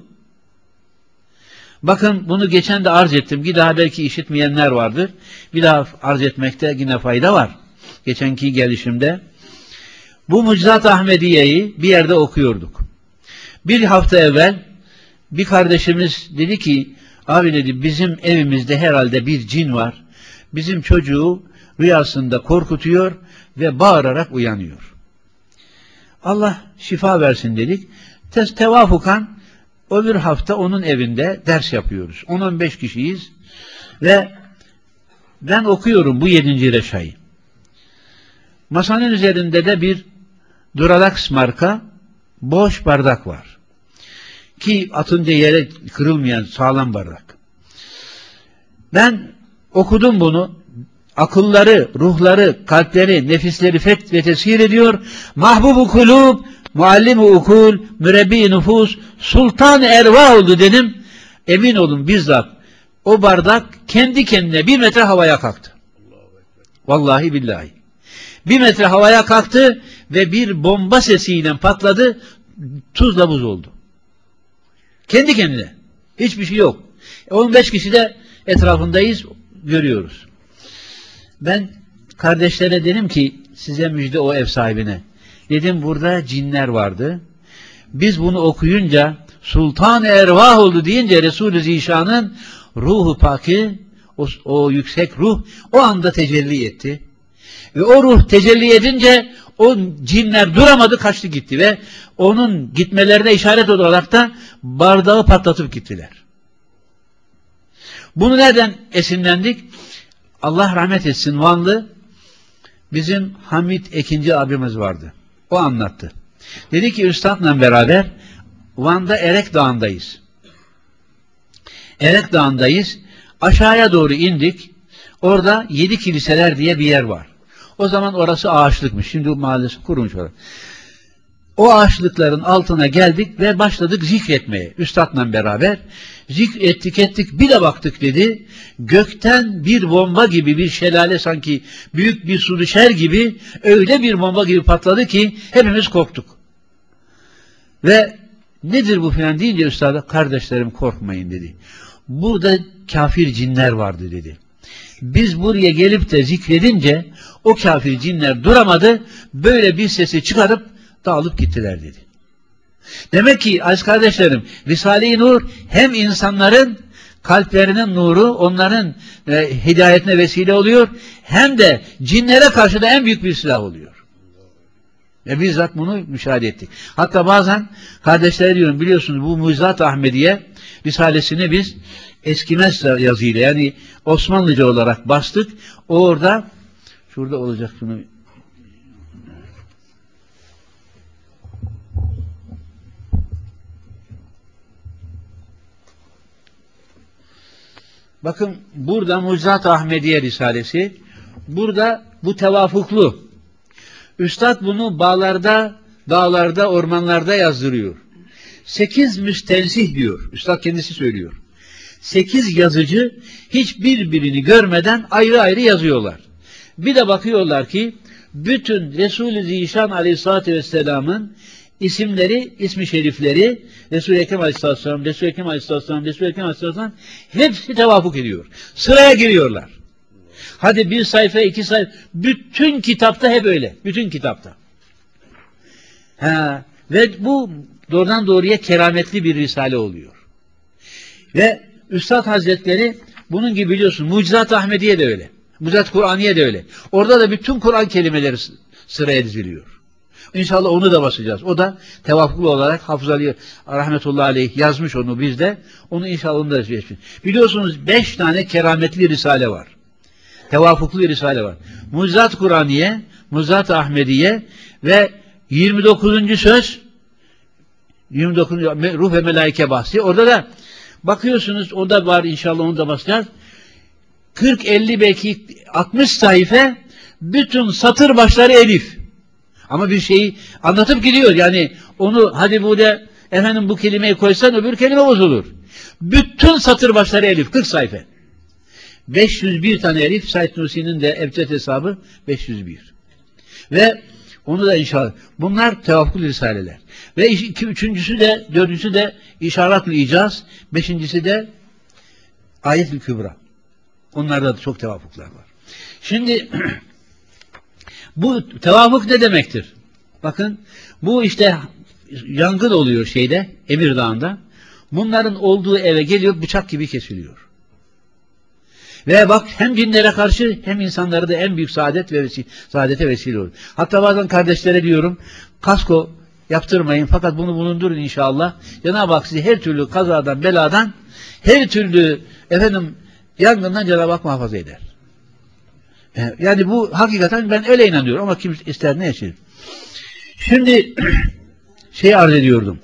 Bakın bunu geçen de arz ettim. Bir daha belki işitmeyenler vardır. Bir daha arz etmekte yine fayda var. Geçenki gelişimde. Bu Mucizat-ı Ahmediye'yi bir yerde okuyorduk. Bir hafta evvel bir kardeşimiz dedi ki, abi dedi, bizim evimizde herhalde bir cin var. Bizim çocuğu rüyasında korkutuyor ve bağırarak uyanıyor. Allah şifa versin dedik. Te tevafukan öbür hafta onun evinde ders yapıyoruz. on on beş kişiyiz ve ben okuyorum bu yedinci reşayı. Masanın üzerinde de bir Duralax marka boş bardak var. Ki atınca yere kırılmayan sağlam bardak. Ben okudum bunu. Akılları, ruhları, kalpleri, nefisleri feth ve teshir ediyor. Mahbubu kulub, muallim-i ukul, mürebbi nüfus, sultan-ı erva oldu dedim. Emin olun bizzat o bardak kendi kendine bir metre havaya kalktı. Vallahi billahi. Bir metre havaya kalktı ve bir bomba sesiyle patladı, tuzla buz oldu. Kendi kendine. Hiçbir şey yok. on beş kişi de etrafındayız, görüyoruz. Ben kardeşlere dedim ki, size müjde o ev sahibine. Dedim burada cinler vardı. Biz bunu okuyunca Sultan-ı Ervah oldu deyince Resul-i Zişan'ın ruhu paki, o, o yüksek ruh o anda tecelli etti. Ve o ruh tecelli edince o cinler duramadı, kaçtı gitti ve onun gitmelerine işaret olarak da bardağı patlatıp gittiler. Bunu nereden esinlendik? Allah rahmet etsin, Vanlı bizim Hamit Ekinci abimiz vardı. O anlattı. Dedi ki üstadla beraber Van'da Erek Dağı'ndayız. Erek Dağı'ndayız. Aşağıya doğru indik. Orada Yedi Kiliseler diye bir yer var. O zaman orası ağaçlıkmış. Şimdi maalesef kurumuş orası. O ağaçlıkların altına geldik ve başladık zikretmeye. Üstadla beraber zikrettik ettik. Bir de baktık dedi. Gökten bir bomba gibi, bir şelale, sanki büyük bir su düşer gibi, öyle bir bomba gibi patladı ki hepimiz korktuk. Ve nedir bu filan deyince üstada, kardeşlerim korkmayın dedi. Burada kafir cinler vardı dedi. Biz buraya gelip de zikredince o kafir cinler duramadı, böyle bir sesi çıkarıp dağılıp gittiler dedi. Demek ki aziz kardeşlerim, Risale-i Nur hem insanların kalplerinin nuru, onların e, hidayetine vesile oluyor, hem de cinlere karşı da en büyük bir silah oluyor. Ve bizzat bunu müşahede ettik. Hatta bazen kardeşlere diyorum, biliyorsunuz bu Mucizat-ı Ahmediye Risalesini biz eskimez yazıyla, yani Osmanlıca olarak bastık. Orada şurada olacak şunu. bakın burada Mucizat-ı Ahmediye Risalesi, burada bu tevafuklu. Üstad bunu bağlarda, dağlarda, ormanlarda yazdırıyor. Sekiz müstensih diyor. Üstad kendisi söylüyor. Sekiz yazıcı hiçbir birini görmeden ayrı ayrı yazıyorlar. Bir de bakıyorlar ki bütün Resul-i Zişan Aleyhisselatü Vesselam'ın isimleri, ismi şerifleri Resul-i Ekrem Aleyhisselam, Resul-i Ekrem Aleyhisselam, Resul-i Ekrem Aleyhisselam hepsi tevafuk ediyor. Sıraya giriyorlar. Hadi bir sayfa, iki sayfa, bütün kitapta hep öyle. Bütün kitapta. Ha, ve bu doğrudan doğruya kerametli bir risale oluyor. Ve Üstad Hazretleri bunun gibi biliyorsun, Mucizat-ı Ahmediye de öyle. Mucizat-ı Kur'aniye de öyle. Orada da bütün Kur'an kelimeleri sıraya diziliyor. İnşallah onu da basacağız. O da tevafuklu olarak Hafız Ali rahmetullahi aleyh yazmış onu bizde. Onu inşallah onu da yazmış. Biliyorsunuz beş tane kerametli risale var. Tevafuklu bir risale var. Mucizat-ı Kur'aniye, Mucizat-ı Ahmediye ve yirmi dokuzuncu söz, yirmi dokuzuncu ruh ve melaike bahsi. Orada da bakıyorsunuz, o da var, inşallah onu da basacağız. kırk elli belki altmış sayfa, bütün satır başları elif. Ama bir şeyi anlatıp gidiyor. Yani onu hadi burada efendim bu kelimeyi koysan öbür kelime bozulur. Bütün satır başları elif. kırk sayfa. beş yüz bir tane elif. Said Nursi'nin de ebced hesabı beş yüz bir. Ve onu da inşallah. Bunlar tevafuklu risaleler. Ve iki, üçüncüsü de, dördüncüsü de İşarat-ül İcaz. Beşincisi de Ayet-ül Kübra. Onlarda da çok tevafuklar var. Şimdi bu tevafuk ne demektir? Bakın bu işte yangın oluyor şeyde, Emir Dağı'nda. Bunların olduğu eve geliyor, bıçak gibi kesiliyor. Ve bak hem cinlere karşı hem insanları da en büyük saadet ve vesile, saadete vesile olur. Hatta bazen kardeşlere diyorum, kasko yaptırmayın fakat bunu bulundurun inşallah. Cenab-ı Hak sizi her türlü kazadan, beladan, her türlü efendim yangından Cenab-ı Hak muhafaza eder. Yani bu hakikaten ben öyle inanıyorum ama kim ister ne yaşayır. Şimdi şey arz ediyordum.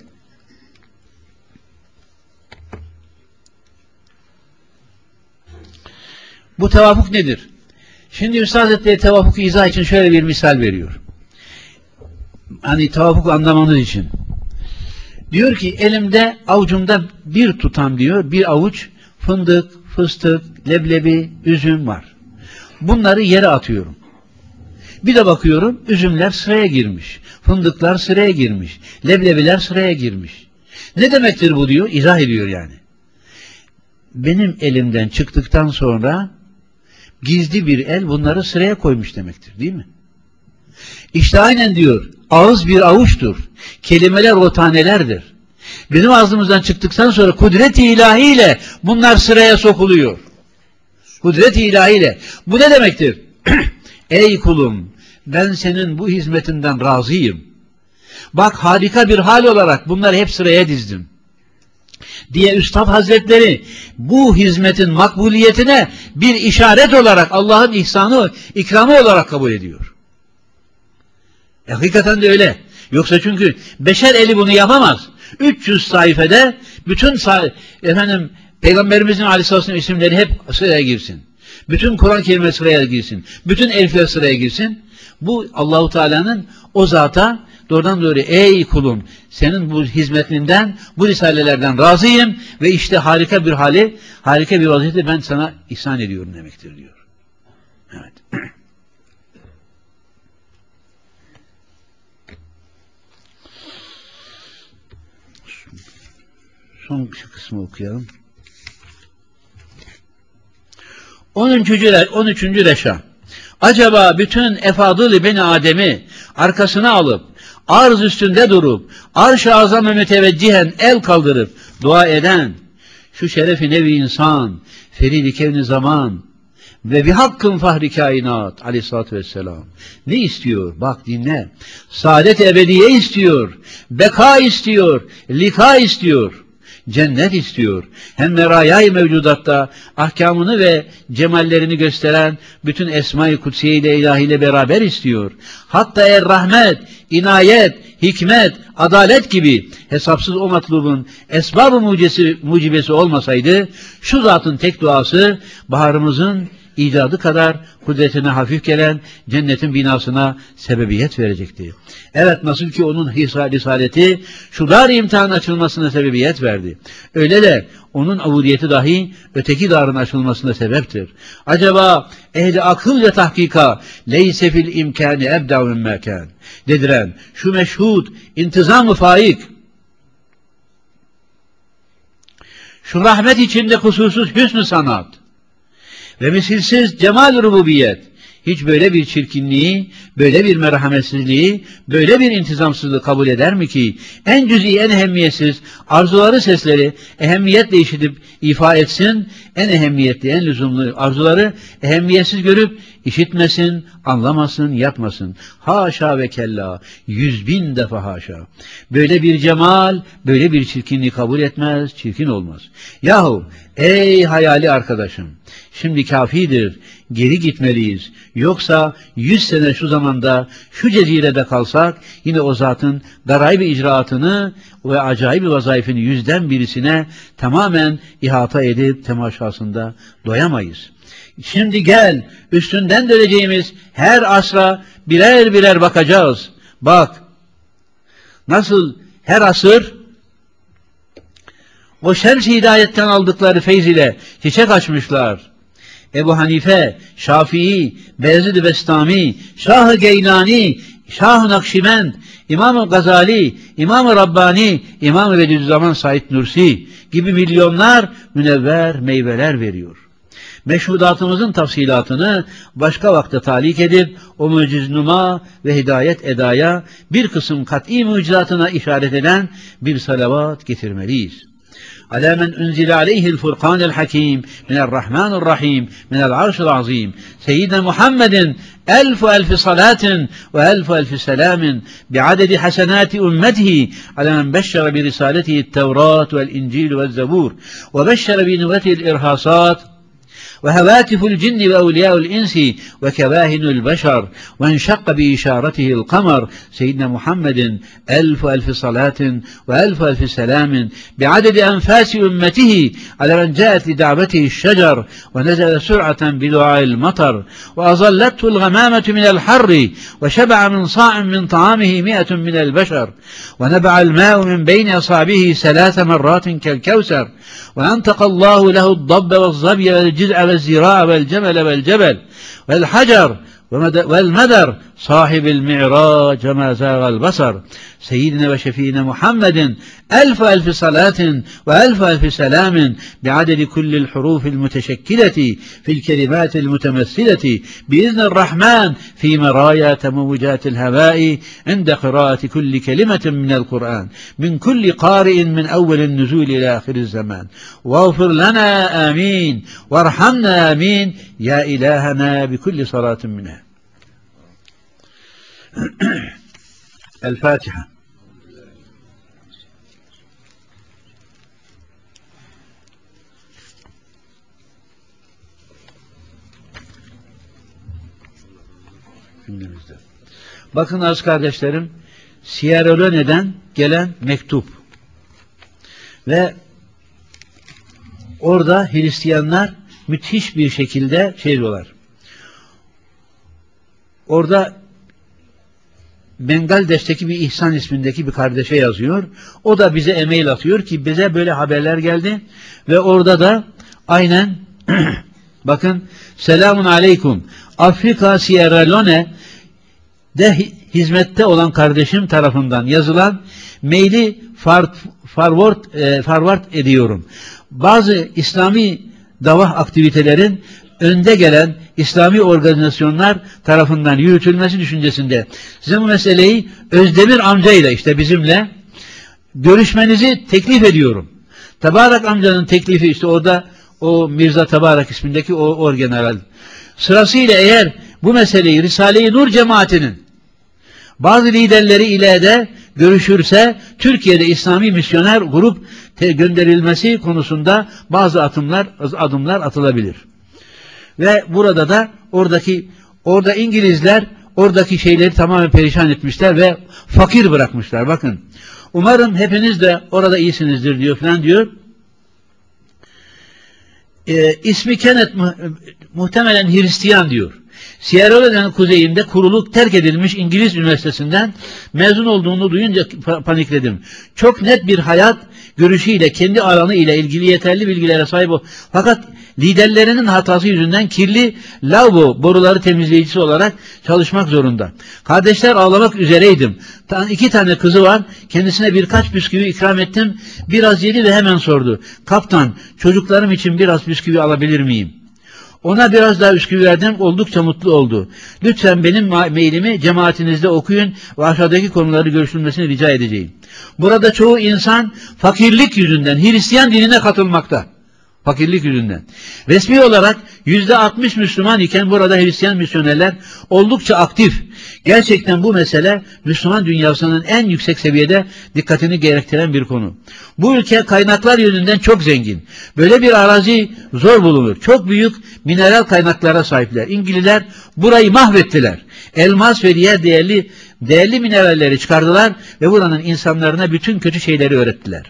Bu tevafuk nedir? Şimdi Üstad Hazretleri tevafuk izah için şöyle bir misal veriyor. Hani tevafuk anlamanız için. Diyor ki elimde avucumda bir tutam diyor, bir avuç fındık, fıstık, leblebi, üzüm var. Bunları yere atıyorum. Bir de bakıyorum üzümler sıraya girmiş. Fındıklar sıraya girmiş. Leblebiler sıraya girmiş. Ne demektir bu diyor? İzah ediyor yani. Benim elimden çıktıktan sonra gizli bir el bunları sıraya koymuş demektir. Değil mi? İşte aynen diyor. Ağız bir avuçtur. Kelimeler o tanelerdir. Benim ağzımızdan çıktıktan sonra kudret-i ilahiyle bunlar sıraya sokuluyor. Kudret-i ilahiyle. Bu ne demektir? Ey kulum, ben senin bu hizmetinden razıyım. Bak harika bir hal olarak bunları hep sıraya dizdim. Diye Üstad Hazretleri bu hizmetin makbuliyetine bir işaret olarak Allah'ın ihsanı, ikramı olarak kabul ediyor. E, hakikaten de öyle. Yoksa çünkü beşer eli bunu yapamaz. üç yüz sayfada bütün say efendim Peygamberimizin aleyhisselam isimleri hep sıraya girsin. Bütün Kur'an kelimeleri sıraya girsin. Bütün elfler sıraya girsin. Bu Allahu Teala'nın o zata doğrudan doğruya ey kulum senin bu hizmetinden, bu risalelerden razıyım ve işte harika bir hali, harika bir vaziyeti ben sana ihsan ediyorum demektir diyor. Evet. Son şu kısmı okuyalım. on üçüncü reşa. Acaba bütün efadıl-i beni Adem'i arkasına alıp, arz üstünde durup, arş-ı azam-ı müteveccihen el kaldırıp, dua eden, şu şerefi nevi insan, feridi kevni zaman ve bir hakkın fahri kainat aleyhissalatü vesselam. Ne istiyor? Bak dinle. Saadet ebediye istiyor, beka istiyor, lika istiyor. Cennet istiyor. Hem merayay mevcudatta ahkamını ve cemallerini gösteren bütün esma-i kutsiye ile ilahiyle beraber istiyor. Hatta er rahmet, inayet, hikmet, adalet gibi hesapsız o matlubun esbab-ı mucibesi, mucibesi olmasaydı, şu zatın tek duası baharımızın icadı kadar kudretine hafif gelen cennetin binasına sebebiyet verecekti. Evet, nasıl ki onun risaleti şu dar imtihan açılmasına sebebiyet verdi. Öyle de onun avudiyeti dahi öteki darın açılmasına sebeptir. Acaba ehli akıl ve tahkika leyse fil imkâni ebdâ min mâkân dediren şu meşhud intizam-ı faik, şu rahmet içinde kusursuz hüsn-ü sanat ve misilsiz cemal-i rububiyet hiç böyle bir çirkinliği, böyle bir merhametsizliği, böyle bir intizamsızlığı kabul eder mi ki en cüz'i, en ehemmiyetsiz arzuları, sesleri ehemmiyetle işitip ifa etsin, en ehemmiyetli, en lüzumlu arzuları ehemmiyetsiz görüp işitmesin, anlamasın, yapmasın. Haşa ve kella, yüz bin defa haşa. Böyle bir cemal, böyle bir çirkinliği kabul etmez, çirkin olmaz. Yahu ey hayali arkadaşım, şimdi kafidir, geri gitmeliyiz. Yoksa yüz sene şu zamanda, şu cezirede kalsak, yine o zatın garayb-i icraatını ve acayip vazaifini yüzden birisine tamamen ihata edip temaşasında doyamayız. Şimdi gel, üstünden döneceğimiz her asra birer birer bakacağız. Bak, nasıl her asır o şems-i hidayetten aldıkları feyz ile çiçek açmışlar. Ebu Hanife, Şafii, Beyazid-i Bestami, Şah-ı Geylani, Şah-ı Nakşibend, İmam-ı Gazali, İmam-ı Rabbani, İmam-ı Bediüzzaman Said Nursi gibi milyonlar münevver meyveler veriyor. Meşhudatımızın tafsilatını başka vakte talik edip o muciznuma ve hidayet edaya bir kısım kat'i mucizatına işaret eden bir salavat getirmeliyiz. على من أنزل عليه الفرقان الحكيم من الرحمن الرحيم من العرش العظيم سيدنا محمد ألف ألف صلاة وألف ألف سلام بعدد حسنات أمته على من بشر برسالته التوراة والإنجيل والزبور وبشر بنبوته الإرهاصات وهواتف الجن وأولياء الإنس وكواهن البشر وانشق بإشارته القمر سيدنا محمد ألف ألف صلاة وألف ألف سلام بعدد أنفاس أمته على من جاءت لدعوته الشجر ونزل سرعة بدعاء المطر وأظلته الغمامة من الحر وشبع من صاع من طعامه مئة من البشر ونبع الماء من بين أصابعه ثلاث مرات كالكوثر وأنطق الله له الضب والظبي والجزع والزراع والجمل والجبل والحجر والمدر صاحب المعراج وما زاغ البصر سيدنا وشفينا محمد ألف ألف صلاة وألف ألف سلام بعدد كل الحروف المتشكلة في الكلمات المتمثلة بإذن الرحمن في مرايا تموجات الهواء عند قراءة كل كلمة من القرآن من كل قارئ من أول النزول إلى آخر الزمان واغفر لنا آمين وارحمنا آمين يا إلهنا بكل صلاة منها. الفاتحة. Bakın az kardeşlerim, Sierra Leone'den gelen mektup ve orada Hristiyanlar müthiş bir şekilde şey diyorlar. Orada Bengaldeş'teki bir İhsan ismindeki bir kardeşe yazıyor. O da bize e-mail atıyor ki bize böyle haberler geldi ve orada da aynen bakın selamun aleyküm Afrika Sierra Leone'de hizmette olan kardeşim tarafından yazılan maili forward, e, forward ediyorum. Bazı İslami davah aktivitelerin önde gelen İslami organizasyonlar tarafından yürütülmesi düşüncesinde size bu meseleyi Özdemir amcayla işte bizimle görüşmenizi teklif ediyorum. Tabarak amcanın teklifi işte orada o Mirza Tabarak ismindeki o orgeneral. Sırasıyla eğer bu meseleyi Risale-i Nur cemaatinin bazı liderleri ile de görüşürse Türkiye'de İslami misyoner grup gönderilmesi konusunda bazı adımlar adımlar atılabilir. Ve burada da oradaki orada İngilizler oradaki şeyleri tamamen perişan etmişler ve fakir bırakmışlar. Bakın Umarım hepiniz de orada iyisinizdir diyor falan diyor. Ee, ismi Kenneth mu muhtemelen Hristiyan diyor. Sierra Leone'nin kuzeyinde kuruluk terk edilmiş İngiliz üniversitesinden mezun olduğunu duyunca panikledim. Çok net bir hayat görüşüyle, kendi alanı ile ilgili yeterli bilgilere sahip o. Fakat liderlerinin hatası yüzünden kirli lavabo boruları temizleyicisi olarak çalışmak zorunda. Kardeşler ağlamak üzereydim. İki tane kızı var. Kendisine birkaç bisküvi ikram ettim. Biraz yedi ve hemen sordu. Kaptan, çocuklarım için biraz bisküvi alabilir miyim? Ona biraz daha bisküvi verdim, oldukça mutlu oldu. Lütfen benim mailimi cemaatinizde okuyun ve aşağıdaki konuları görüşülmesini rica edeceğim. Burada çoğu insan fakirlik yüzünden Hristiyan dinine katılmakta. Fakirlik yüzünden. Resmi olarak yüzde altmış Müslüman iken burada Hristiyan misyonerler oldukça aktif. Gerçekten bu mesele Müslüman dünyasının en yüksek seviyede dikkatini gerektiren bir konu. Bu ülke kaynaklar yönünden çok zengin. Böyle bir arazi zor bulunur. Çok büyük mineral kaynaklara sahipler. İngilizler burayı mahvettiler. Elmas ve diğer değerli değerli mineralleri çıkardılar ve buranın insanlarına bütün kötü şeyleri öğrettiler.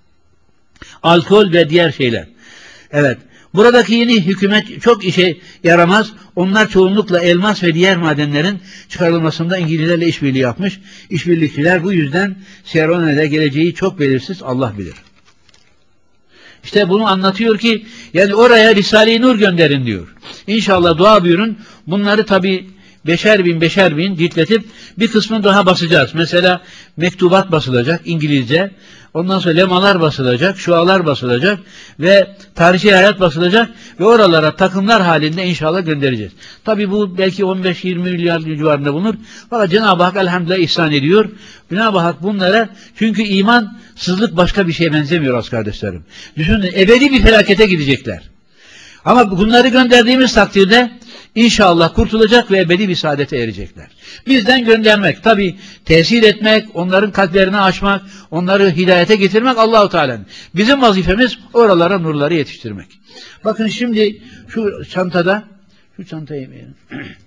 Alkol ve diğer şeyler. Evet, buradaki yeni hükümet çok işe yaramaz. Onlar çoğunlukla elmas ve diğer madenlerin çıkarılmasında İngilizlerle işbirliği yapmış. İşbirlikçiler bu yüzden Sierra Leone'de geleceği çok belirsiz, Allah bilir. İşte bunu anlatıyor ki, yani oraya Risale-i Nur gönderin diyor. İnşallah dua buyurun. Bunları tabi beşer bin beşer bin ciltletip bir kısmını daha basacağız. Mesela mektubat basılacak İngilizce. Ondan sonra lemalar basılacak, şualar basılacak ve tarihi hayat basılacak ve oralara takımlar halinde inşallah göndereceğiz. Tabi bu belki on beş yirmi milyar civarında bulunur. Fakat Cenab-ı Hak elhamdülillah ihsan ediyor. Cenab-ı Hak bunlara, çünkü imansızlık başka bir şeye benzemiyor az kardeşlerim. Düşünün, ebedi bir felakete gidecekler. Ama bunları gönderdiğimiz takdirde İnşallah kurtulacak ve ebedi bir saadete erecekler. Bizden göndermek, tabi tesir etmek, onların kalplerini açmak, onları hidayete getirmek Allah-u Teala'nın. Bizim vazifemiz oralara nurları yetiştirmek. Bakın şimdi şu çantada, şu çantayı verin.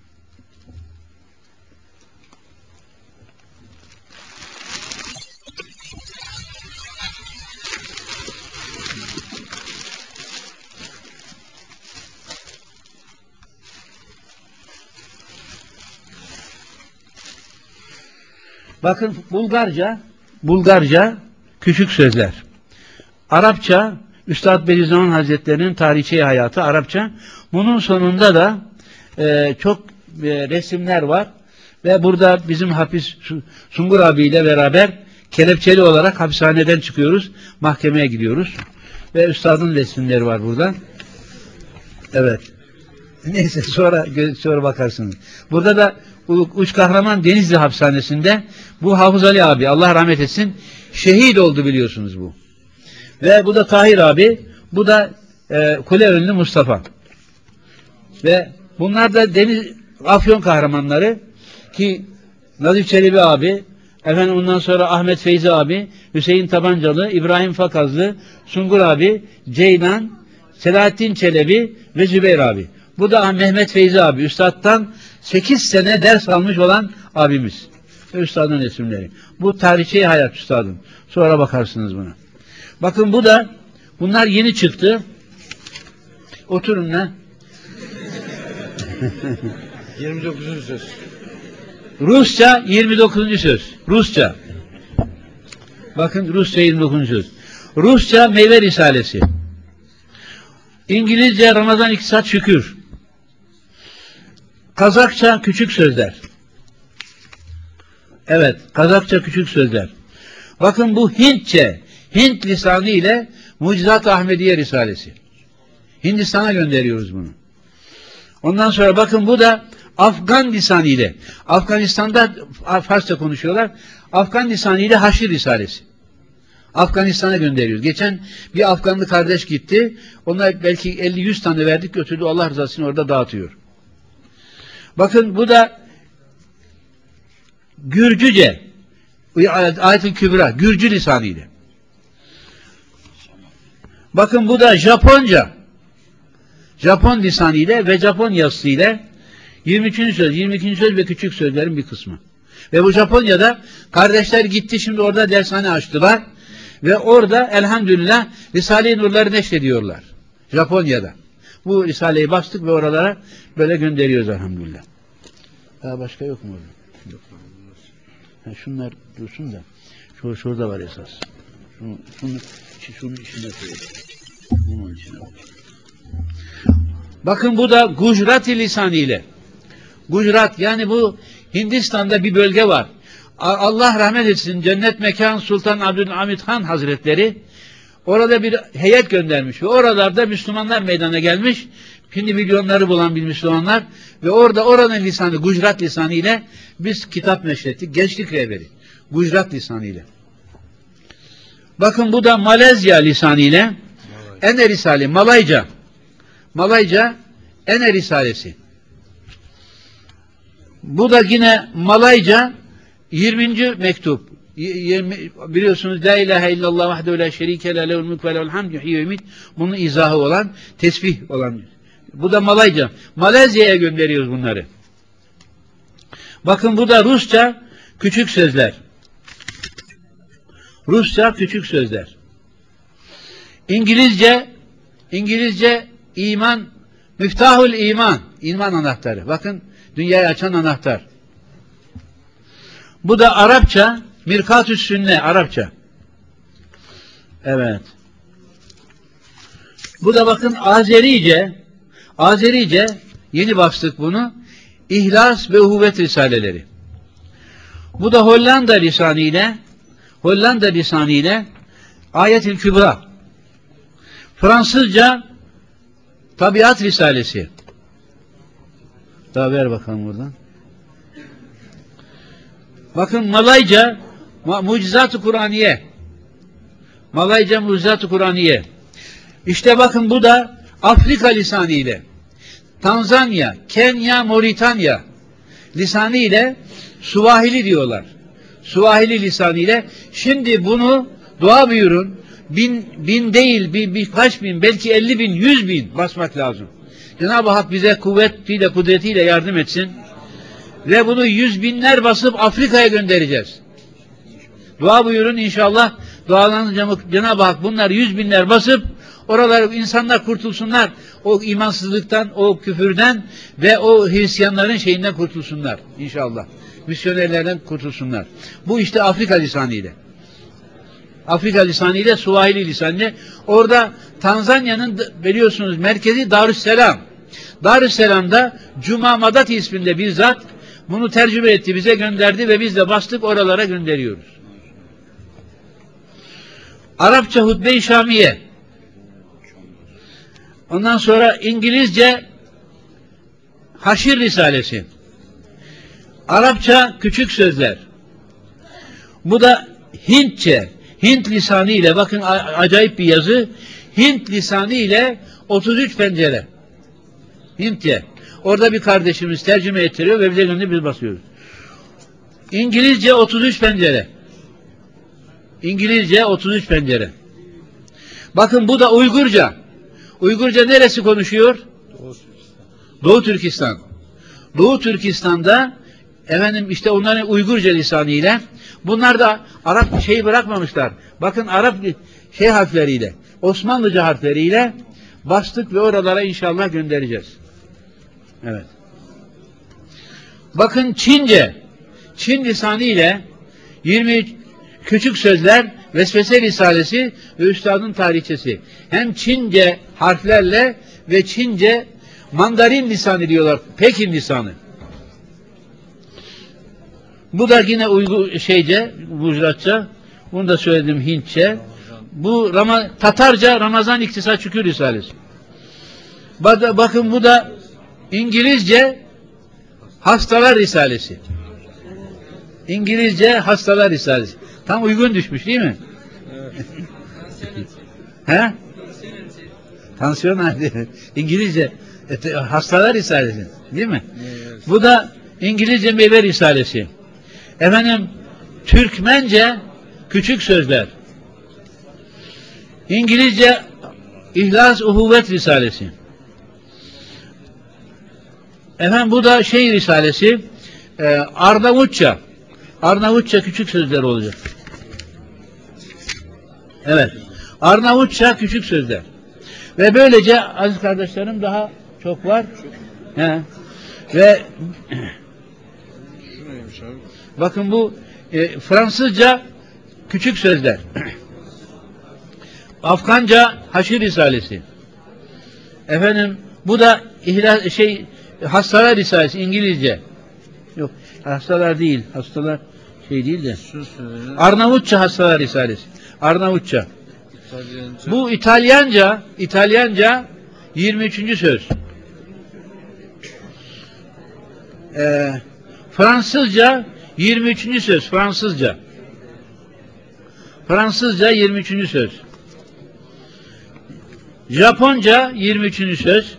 Bakın Bulgarca, Bulgarca küçük sözler. Arapça, Üstad Bediüzzaman Hazretleri'nin tarihçi hayatı Arapça. Bunun sonunda da e, çok e, resimler var. Ve burada bizim Hafiz Sungur abiyle beraber kelepçeli olarak hapishaneden çıkıyoruz. Mahkemeye gidiyoruz. Ve Üstad'ın resimleri var burada. Evet. Neyse sonra, sonra bakarsınız. Burada da Uç Kahraman Denizli hapishanesinde bu Hafız Ali abi, Allah rahmet etsin, şehit oldu biliyorsunuz bu. Ve bu da Tahir abi, bu da e, Kule Önlü Mustafa. Ve bunlar da Deniz Afyon kahramanları ki Nazif Çelebi abi, efendim ondan sonra Ahmet Feyzi abi, Hüseyin Tabancalı, İbrahim Fakazlı, Sungur abi, Ceylan, Selahattin Çelebi ve Zübeyir abi. Bu da Mehmet Feyzi abi, Üstad'dan sekiz sene ders almış olan abimiz. Üstadın resimleri. Bu tarihçi hayat üstadın. Sonra bakarsınız buna. Bakın bu da, bunlar yeni çıktı. Oturun lan. yirmi dokuzuncu söz. Rusça yirmi dokuzuncu söz. Rusça. Bakın Rusça yirmi dokuzuncu söz. Rusça Meyve Risalesi. İngilizce Ramazan İktisat Şükür. Kazakça Küçük Sözler. Evet, Kazakça Küçük Sözler. Bakın bu Hintçe, Hint lisanı ile Mucizat-ı Ahmediye Risalesi. Hindistan'a gönderiyoruz bunu. Ondan sonra bakın bu da Afgan lisanı ile, Afganistan'da Farsça konuşuyorlar, Afgan lisanı ile Haşr Risalesi. Afganistan'a gönderiyoruz. Geçen bir Afganlı kardeş gitti, ona belki elli yüz tane verdik, götürdü, Allah rızası için orada dağıtıyor. Bakın bu da Gürcüce, Ayet-i Kübra, Gürcü lisanı ile. Bakın bu da Japonca, Japon lisanı ile ve Japon yazısı ile yirmi üçüncü söz, yirmi ikinci söz ve küçük sözlerin bir kısmı. Ve bu Japonya'da kardeşler gitti, şimdi orada dershane açtılar. Ve orada elhamdülillah Risale-i Nur'ları neşrediyorlar. Japonya'da. Bu Risale'yi bastık ve oralara böyle gönderiyoruz elhamdülillah. Daha başka yok mu orada? Yok. Ha, şunlar dursun da. Şu, şurada var esas. Şunu, şunu, şunu içine koyalım. Bunun içine koyalım. Bakın bu da Gujarat-i lisaniyle. Gujarat, yani bu Hindistan'da bir bölge var. Allah rahmet etsin, cennet mekan Sultan Abdülhamid Han Hazretleri orada bir heyet göndermiş ve oralarda Müslümanlar meydana gelmiş. Şimdi milyonları bulan bir Müslümanlar ve orada oranın lisanı, Gujarat lisanı ile biz kitap neşrettik. Gençlik rehberi. Gujarat lisanı ile. Bakın bu da Malezya lisanı ile Ene Risale, Malayca. Malayca Ene Risalesi. Bu da yine Malayca yirminci mektup. yirmi, biliyorsunuz La ilahe illallah vahdehu la şerike le lehul mulk ve lehul hamd yuhyi ve yumit. Bunun izahı olan, tesbih olan. Bu da Malayca. Malezya'ya gönderiyoruz bunları. Bakın bu da Rusça küçük sözler. Rusça küçük sözler. İngilizce İngilizce iman, Miftahul iman, iman anahtarı. Bakın dünyayı açan anahtar. Bu da Arapça, Mirkatü's Sünne, Arapça. Evet. Bu da bakın Azerice, Azerice, yeni bastık bunu, İhlas ve Uhuvvet Risaleleri. Bu da Hollanda lisanı ile, Hollanda lisanı ile Ayet-i Kübra. Fransızca Tabiat Risalesi. Daha ver bakalım buradan. Bakın Malayca Mucizat-ı Kur'aniye. Malayca Mucizat-ı Kur'aniye. İşte bakın bu da Afrika lisanı ile Tanzanya, Kenya, Moritanya lisanı ile Suahili diyorlar. Suahili lisanı ile. Şimdi bunu dua buyurun. Bin, bin değil, bir, birkaç bin, belki elli bin, yüz bin basmak lazım. Cenab-ı Hak bize kuvvetiyle, kudretiyle yardım etsin. Ve bunu yüz binler basıp Afrika'ya göndereceğiz. Dua buyurun inşallah. Dualarınızca Cenab-ı Hak bunlar yüz binler basıp oralar insanlar kurtulsunlar. O imansızlıktan, o küfürden ve o Hristiyanların şeyinden kurtulsunlar inşallah. Misyonerlerden kurtulsunlar. Bu işte Afrika lisanı ile. Afrika lisanı ile Suahili lisanı ile. Orada Tanzanya'nın biliyorsunuz merkezi Darüsselam. Darüsselam'da Cuma Madati isminde bir zat bunu tercüme etti, bize gönderdi ve biz de bastık, oralara gönderiyoruz. Arapça Hutbe-i Şamiye. Ondan sonra İngilizce Haşir Risalesi. Arapça küçük sözler. Bu da Hintçe, Hint lisanı ile, bakın acayip bir yazı. Hint lisanı ile otuz üç pencere. Hintçe. Orada bir kardeşimiz tercüme ettiriyor ve bize gönderiyor, biz basıyoruz. İngilizce otuz üç pencere. İngilizce otuz üç pencere. Bakın bu da Uygurca. Uygurca neresi konuşuyor? Doğu Türkistan. Doğu Türkistan. Doğu Türkistan'da efendim işte onların Uygurca lisanı ile, bunlar da Arap şeyi bırakmamışlar. Bakın Arap şey harfleriyle, Osmanlıca harfleriyle bastık ve oralara inşallah göndereceğiz. Evet. Bakın Çince, Çin lisanı ile yirmi küçük sözler, Vesvese Risalesi ve Üstadın Tarihçesi. Hem Çince harflerle ve Çince Mandarin lisanı diyorlar, Pekin lisanı. Bu da yine Uygur şeyce, Gujaratça, bunu da söyledim Hintçe. Bu Rama, Tatarca Ramazan İktisat Şükür Risalesi. Bakın bu da İngilizce Hastalar Risalesi. İngilizce Hastalar Risalesi. Tam uygun düşmüş değil mi? Evet. He? Tansiyon hali. İngilizce Hastalar Risalesi. Değil mi? Evet. Bu da İngilizce Meyve Risalesi. Efendim Türkmence Küçük Sözler. İngilizce İhlas Uhuvvet Risalesi. Efendim bu da şey Risalesi, e, Arnavutça. Arnavutça küçük sözler olacak. Evet. Arnavutça küçük sözler. Ve böylece aziz kardeşlerim daha çok var. He. Ve Şu neymiş abi? bakın bu e, Fransızca küçük sözler. Afganca Haşir Risalesi. Efendim bu da ihla, şey Hastalar Risalesi İngilizce. Yok hastalar değil. Hastalar şey değil de. Söz söyleyen Arnavutça Hastalar Risalesi. Arnavutça. İtalyanca. Bu İtalyanca, İtalyanca yirmi üçüncü söz. Ee, Fransızca yirmi üçüncü söz. Fransızca. Fransızca yirmi üçüncü söz. Japonca yirmi üçüncü söz.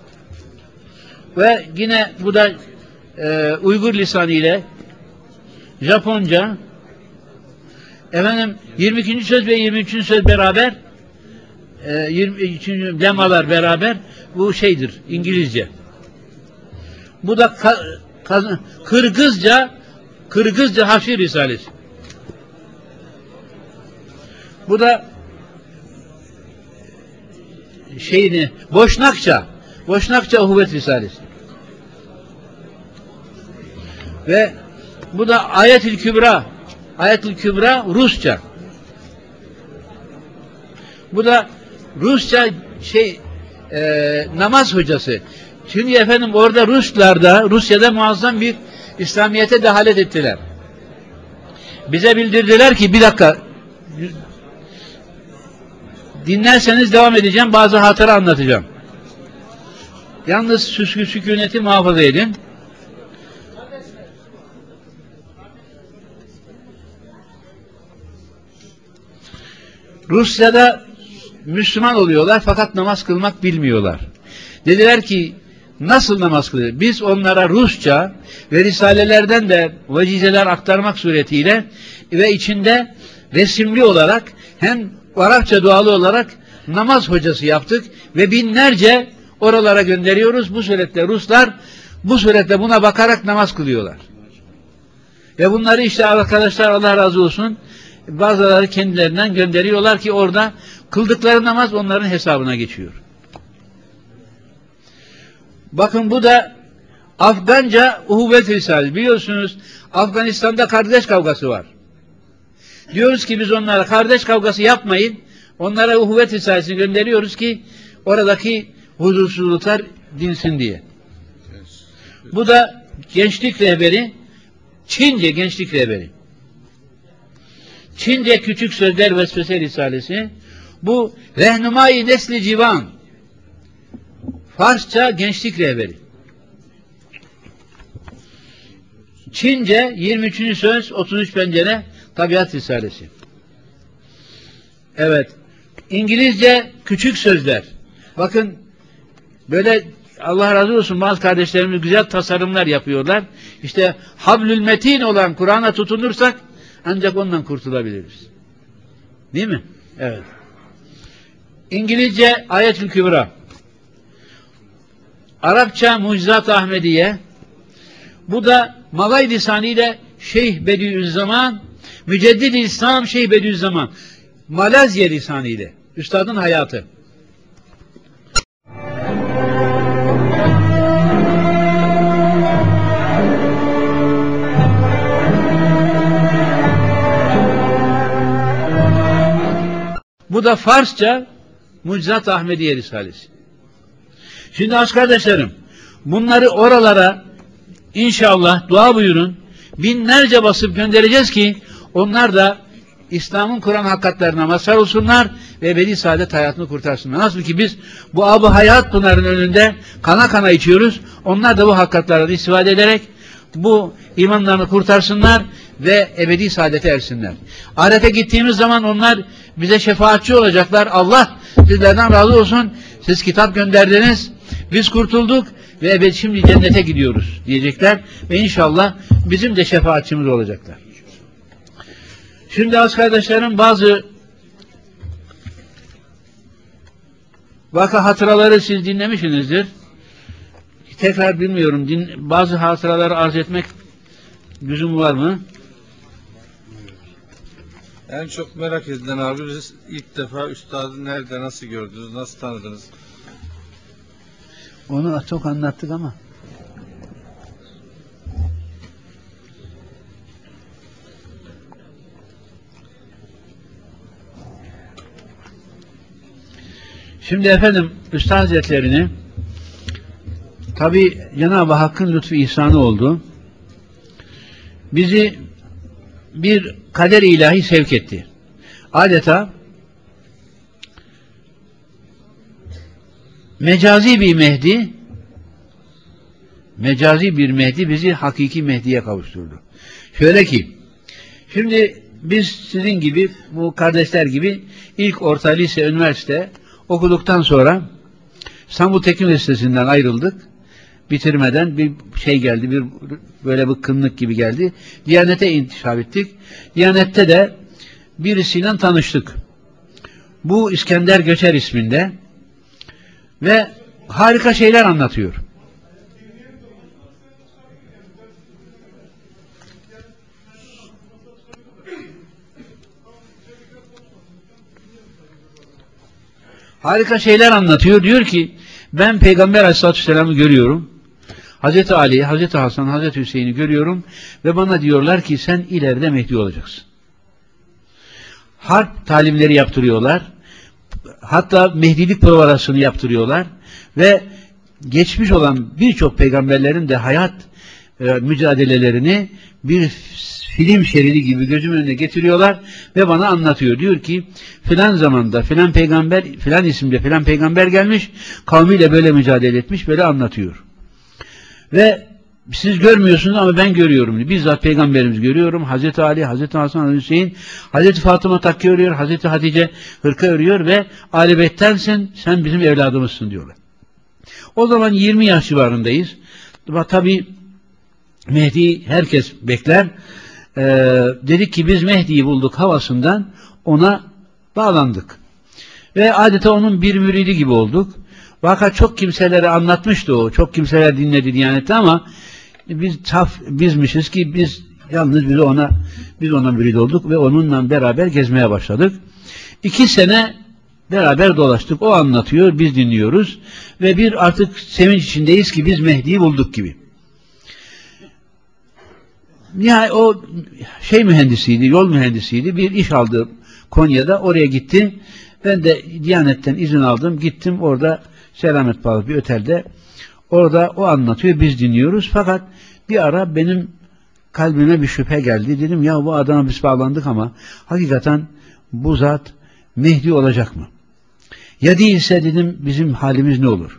Ve yine bu da e, Uygur lisanı ile Japonca. Efendim yirmi ikinci söz ve yirmi üçüncü söz beraber e, yirmi üçüncü lemalar beraber bu şeydir İngilizce. Bu da ka, ka, Kırgızca Kırgızca Haşir Risalesi. Bu da şeyini Boşnakça Boşnakça Uhuvvet Risalesi. Ve bu da Ayet-ül Kübra Ayet-ül Kübra Rusça. Bu da Rusça şey e, namaz hocası. Çünkü efendim orada Ruslarda, Rusya'da muazzam bir İslamiyet'e dehalet ettiler. Bize bildirdiler ki bir dakika dinlerseniz devam edeceğim. Bazı hatıra anlatacağım. Yalnız süskü sükuneti muhafaza edin. Rusya'da Müslüman oluyorlar fakat namaz kılmak bilmiyorlar. Dediler ki nasıl namaz kılıyor? Biz onlara Rusça ve risalelerden de vacizeler aktarmak suretiyle ve içinde resimli olarak hem Arapça dualı olarak namaz hocası yaptık ve binlerce oralara gönderiyoruz. Bu suretle Ruslar bu suretle buna bakarak namaz kılıyorlar. Ve bunları işte arkadaşlar Allah razı olsun bazıları kendilerinden gönderiyorlar ki orada kıldıkları namaz onların hesabına geçiyor. Bakın bu da Afganca Uhuvvet Risalesi. Biliyorsunuz Afganistan'da kardeş kavgası var. Diyoruz ki biz onlara kardeş kavgası yapmayın. Onlara Uhuvvet Risalesi'ni gönderiyoruz ki oradaki huzursuzluklar dinsin diye. Bu da gençlik rehberi, Çince gençlik rehberi. Çince küçük sözler vesvese risalesi. Bu Rehnumai Nesli Civan. Farsça gençlik rehberi. Çince yirmi üçüncü söz otuz üç pencere tabiat risalesi. Evet. İngilizce küçük sözler. Bakın böyle Allah razı olsun bazı kardeşlerimiz güzel tasarımlar yapıyorlar. İşte hablül metin olan Kur'an'a tutunursak ancak ondan kurtulabiliriz. Değil mi? Evet. İngilizce Ayet-ül Kübra. Arapça Mucizat-ı Ahmediye. Bu da Malay lisanı ile Şeyh Bediüzzaman, Müceddid-i İslam Şeyh Bediüzzaman. Malezya lisanı ile. Üstadın hayatı. Bu da Farsça Mucizat-ı Ahmediye Risalesi. Şimdi aziz kardeşlerim, bunları oralara inşallah dua buyurun, binlerce basıp göndereceğiz ki onlar da İslam'ın Kur'an hakikatlerine mazhar olsunlar ve ebedi saadet hayatını kurtarsınlar. Nasıl ki biz bu ab-ı hayat pınarının önünde kana kana içiyoruz, onlar da bu hakikatlerden istifade ederek bu imanlarını kurtarsınlar ve ebedi saadete ersinler. Ahirete gittiğimiz zaman onlar bize şefaatçi olacaklar. Allah sizlerden razı olsun. Siz kitap gönderdiniz. Biz kurtulduk ve ebedi şimdi cennete gidiyoruz diyecekler. Ve inşallah bizim de şefaatçimiz olacaklar. Şimdi az kardeşlerim bazı vaka hatıraları siz dinlemişsinizdir. Tekrar bilmiyorum. Din, bazı hatıraları arz etmek lüzum var mı? En çok merak edilen abi, siz ilk defa üstadı nerede, nasıl gördünüz, nasıl tanıdınız? Onu çok anlattık ama. Şimdi efendim Üstad Hazretlerini tabi Cenab-ı Hakk'ın lütfu ihsanı oldu. Bizi bir kader-i ilahi sevk etti. Adeta mecazi bir Mehdi mecazi bir Mehdi bizi hakiki Mehdi'ye kavuşturdu. Şöyle ki, şimdi biz sizin gibi, bu kardeşler gibi ilk orta lise, üniversite okuduktan sonra İstanbul Teknik Üniversitesi'nden ayrıldık. Bitirmeden bir şey geldi, bir böyle bıkkınlık gibi geldi. Diyanete intişap ettik. Diyanette de birisiyle tanıştık. Bu İskender Göçer isminde ve harika şeyler anlatıyor. Harika şeyler anlatıyor. Diyor ki ben Peygamber Aleyhisselatü Vesselam'ı görüyorum. Hazreti Ali, Hazreti Hasan, Hazreti Hüseyin'i görüyorum ve bana diyorlar ki sen ileride Mehdi olacaksın. Harp talimleri yaptırıyorlar. Hatta Mehdilik provasını yaptırıyorlar ve geçmiş olan birçok peygamberlerin de hayat e, mücadelelerini bir film şeridi gibi gözümün önüne getiriyorlar ve bana anlatıyor. Diyor ki filan zamanda filan peygamber, filan isimde filan peygamber gelmiş, kavmiyle böyle mücadele etmiş, böyle anlatıyor. Ve siz görmüyorsunuz ama ben görüyorum. Bizzat peygamberimizi görüyorum. Hazreti Ali, Hazreti Hasan, Hazreti Hüseyin, Hazreti Fatıma takke örüyor, Hazreti Hatice hırka örüyor ve Ali Beyt'tensin, sen bizim evladımızsın diyorlar. O zaman yirmi yaş civarındayız. Tabi Mehdi'yi herkes bekler. Ee, dedik ki biz Mehdi'yi bulduk havasından ona bağlandık. Ve adeta onun bir müridi gibi olduk. Fakat çok kimselere anlatmıştı o. Çok kimseler dinledi Diyanet'te ama biz saf bizmişiz ki biz yalnız biz ona biz ona mürid olduk ve onunla beraber gezmeye başladık. İki sene beraber dolaştık. O anlatıyor, biz dinliyoruz ve bir artık sevinç içindeyiz ki biz Mehdi'yi bulduk gibi. Nihayet o şey mühendisiydi, yol mühendisiydi. Bir iş aldı Konya'da, oraya gitti. Ben de Diyanet'ten izin aldım. Gittim orada Selamet Bağlı bir otelde. Orada o anlatıyor, biz dinliyoruz. Fakat bir ara benim kalbime bir şüphe geldi. Dedim ya bu adama biz bağlandık ama hakikaten bu zat Mehdi olacak mı? Ya değilse dedim bizim halimiz ne olur?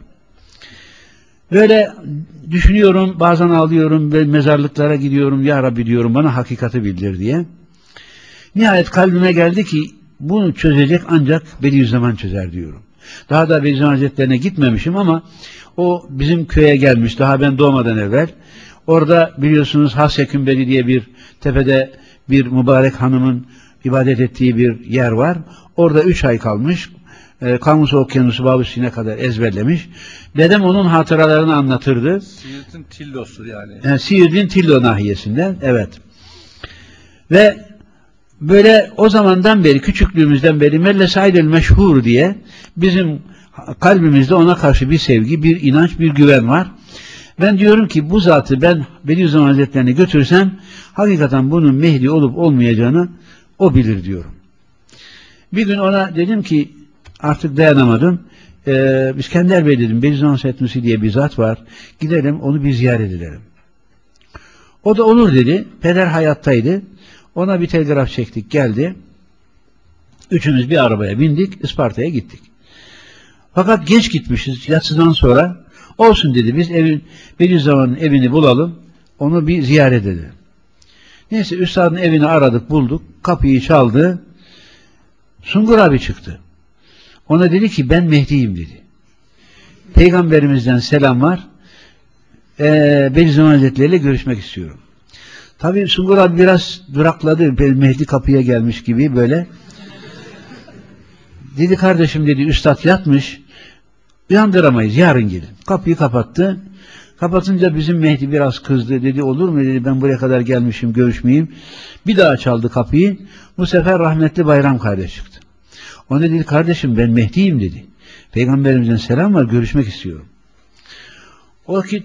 Böyle düşünüyorum, bazen ağlıyorum ve mezarlıklara gidiyorum. Ya Rabbi diyorum bana hakikati bildir diye. Nihayet kalbime geldi ki bunu çözecek ancak Bediüzzaman çözer diyorum. Daha da Bediüzzaman Hazretlerine gitmemişim ama o bizim köye gelmiş daha ben doğmadan evvel. Orada biliyorsunuz Hassekümbeli diye bir tepede bir mübarek hanımın ibadet ettiği bir yer var. Orada üç ay kalmış. E, Kamus Okyanusu Babüsü'ne kadar ezberlemiş. Dedem onun hatıralarını anlatırdı. Siirt'in Tillo'su yani. yani Siirt'in Tillo nahiyesinde. Evet. Ve böyle o zamandan beri, küçüklüğümüzden beri Melle Saidel Meşhur diye bizim kalbimizde ona karşı bir sevgi, bir inanç, bir güven var. Ben diyorum ki bu zatı ben Bediüzzaman Hazretlerine götürsem hakikaten bunun Mehdi olup olmayacağını o bilir diyorum. Bir gün ona dedim ki artık dayanamadım. Ee, İskender Bey dedim, Bediüzzaman Setnusi diye bir zat var. Gidelim onu bir ziyaret edelim. O da olur dedi. Peder hayattaydı. Ona bir telgraf çektik, geldi. Üçümüz bir arabaya bindik, Isparta'ya gittik. Fakat geç gitmişiz, yatsıdan sonra. Olsun dedi, biz evin, Bediüzzaman'ın evini bulalım, onu bir ziyaret edelim. Neyse, üstadın evini aradık, bulduk, kapıyı çaldı. Sungur abi çıktı. Ona dedi ki, ben Mehdi'yim dedi. Peygamberimizden selam var, ee, Bediüzzaman Hazretleri ile görüşmek istiyorum. Tabii Sungur abi biraz durakladı. Mehdi kapıya gelmiş gibi böyle. Dedi kardeşim dedi üstad yatmış. Uyandıramayız. Yarın gelin. Kapıyı kapattı. Kapatınca bizim Mehdi biraz kızdı. Dedi olur mu dedi, ben buraya kadar gelmişim, görüşmeyeyim. Bir daha çaldı kapıyı. Bu sefer rahmetli Bayram kardeş çıktı. O ne dedi, kardeşim ben Mehdi'yim dedi. Peygamberimizden selam var, görüşmek istiyorum. O vakit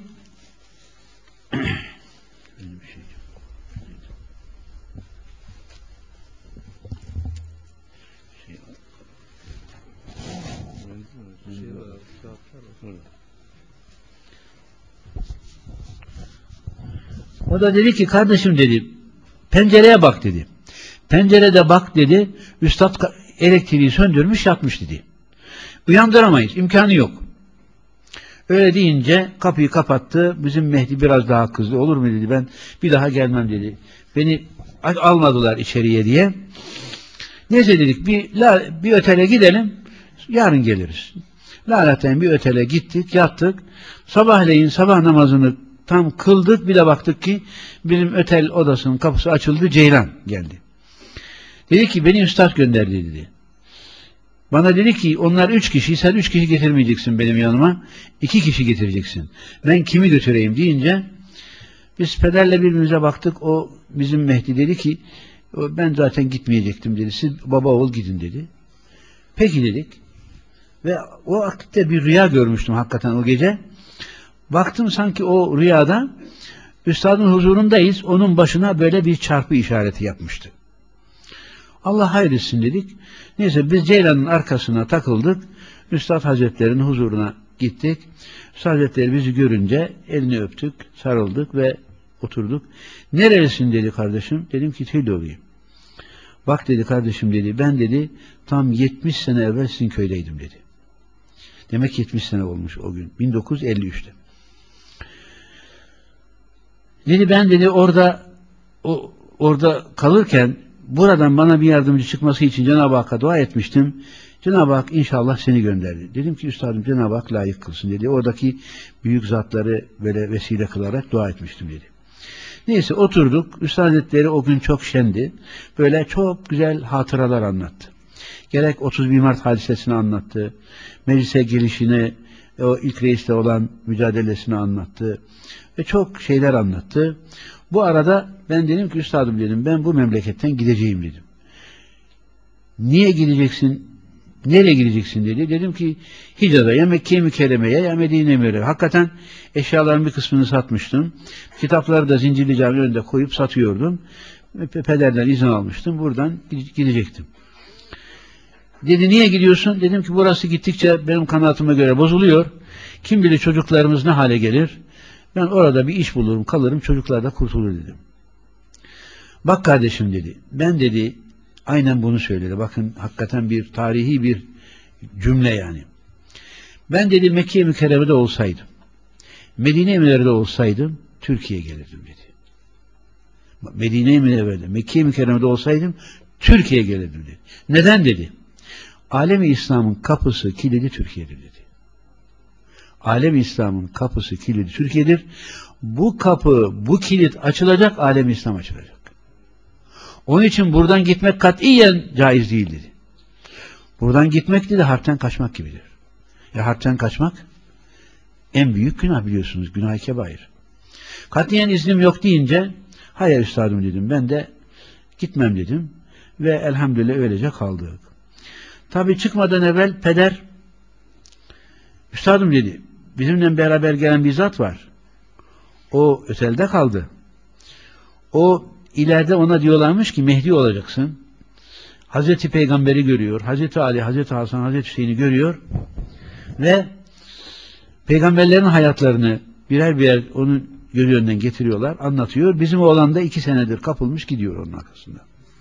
o da dedi ki kardeşim dedi, pencereye bak dedi. Pencerede bak dedi, üstad elektriği söndürmüş yatmış dedi. Uyandıramayız, imkanı yok. Öyle deyince kapıyı kapattı. Bizim Mehdi biraz daha kızdı. Olur mu dedi, ben bir daha gelmem dedi. Beni almadılar içeriye diye. Neyse dedik, bir, bir otele gidelim, yarın geliriz. Laletten bir otele gittik, yattık. Sabahleyin sabah namazını tam kıldık, bir de baktık ki bizim otel odasının kapısı açıldı, Ceylan geldi. Dedi ki beni üstad gönderdi dedi. Bana dedi ki onlar üç kişi, sen üç kişi getirmeyeceksin benim yanıma, iki kişi getireceksin. Ben kimi götüreyim deyince biz pederle birbirimize baktık. O bizim Mehdi dedi ki ben zaten gitmeyecektim dedi. Siz baba oğul gidin dedi. Peki dedik. Ve o vakitte bir rüya görmüştüm hakikaten o gece. Baktım sanki o rüyada üstadın huzurundayız. Onun başına böyle bir çarpı işareti yapmıştı. Allah hayretsin dedik. Neyse biz Ceylan'ın arkasına takıldık. Üstad Hazretleri'nin huzuruna gittik. Üstad Hazretleri bizi görünce elini öptük, sarıldık ve oturduk. Nerelisin dedi kardeşim. Dedim ki Tüylüoğlu'yum. Bak dedi kardeşim dedi, ben dedi tam yetmiş sene evvel sizin köydeydim dedi. Demek yetmiş sene olmuş o gün. bin dokuz yüz elli üç'te. Dedi ben dedi orada o, orada kalırken buradan bana bir yardımcı çıkması için Cenab-ı Hakk'a dua etmiştim. Cenab-ı Hak inşallah seni gönderdi. Dedim ki üstadım Cenab-ı Hak layık kılsın dedi. Oradaki büyük zatları böyle vesile kılarak dua etmiştim dedi. Neyse oturduk. Üstad Hazretleri o gün çok şendi. Böyle çok güzel hatıralar anlattı. Gerek otuz bir Mart hadisesini anlattı. Meclise gelişini, o ilk reisle olan mücadelesini anlattı. Ve çok şeyler anlattı. Bu arada ben dedim ki üstadım dedim, ben bu memleketten gideceğim dedim. Niye gideceksin? Nereye gideceksin dedi. Dedim ki Hicaz'a, ya Mekke-i Mükerreme'ye ya Medine-i Münevvere'ye. Hakikaten eşyaların bir kısmını satmıştım. Kitapları da Zincirli Cami önünde koyup satıyordum. Pederden izin almıştım. Buradan gidecektim. Dedi niye gidiyorsun? Dedim ki burası gittikçe benim kanaatime göre bozuluyor. Kim bilir çocuklarımız ne hale gelir. Ben orada bir iş bulurum, kalırım, çocuklar da kurtulur dedim. Bak kardeşim dedi. Ben dedi aynen bunu söyledi. Bakın hakikaten bir tarihi bir cümle yani. Ben dedi Mekke-i Mükerreme'de olsaydım, Medine-i Münevvere'de olsaydım Türkiye'ye gelirdim dedi. Medine-i Münevvere'de, Mekke-i Mükerreme'de olsaydım Türkiye'ye gelirdim dedi. Neden dedi? Alem-i İslam'ın kapısı, kilidi Türkiye'dir dedi. Alem-i İslam'ın kapısı, kilidi Türkiye'dir. Bu kapı, bu kilit açılacak, Alem-i İslam açılacak. Onun için buradan gitmek katiyen caiz değil dedi. Buradan gitmek dedi harpten kaçmak gibidir. Ya harpten kaçmak en büyük günah biliyorsunuz. Günah-ı kebair. Katiyen iznim yok deyince hayır üstadım dedim. Ben de gitmem dedim. Ve elhamdülillah öylece kaldık. Tabi çıkmadan evvel peder üstadım dedi. Bizimle beraber gelen bir zat var. O otelde kaldı. O ileride ona diyorlarmış ki Mehdi olacaksın. Hazreti Peygamber'i görüyor. Hazreti Ali, Hazreti Hasan, Hazreti Hüseyin'i görüyor. Ve peygamberlerin hayatlarını birer birer onun gözü önünden getiriyorlar. Anlatıyor. Bizim oğlan da iki senedir kapılmış gidiyor onun arkasında.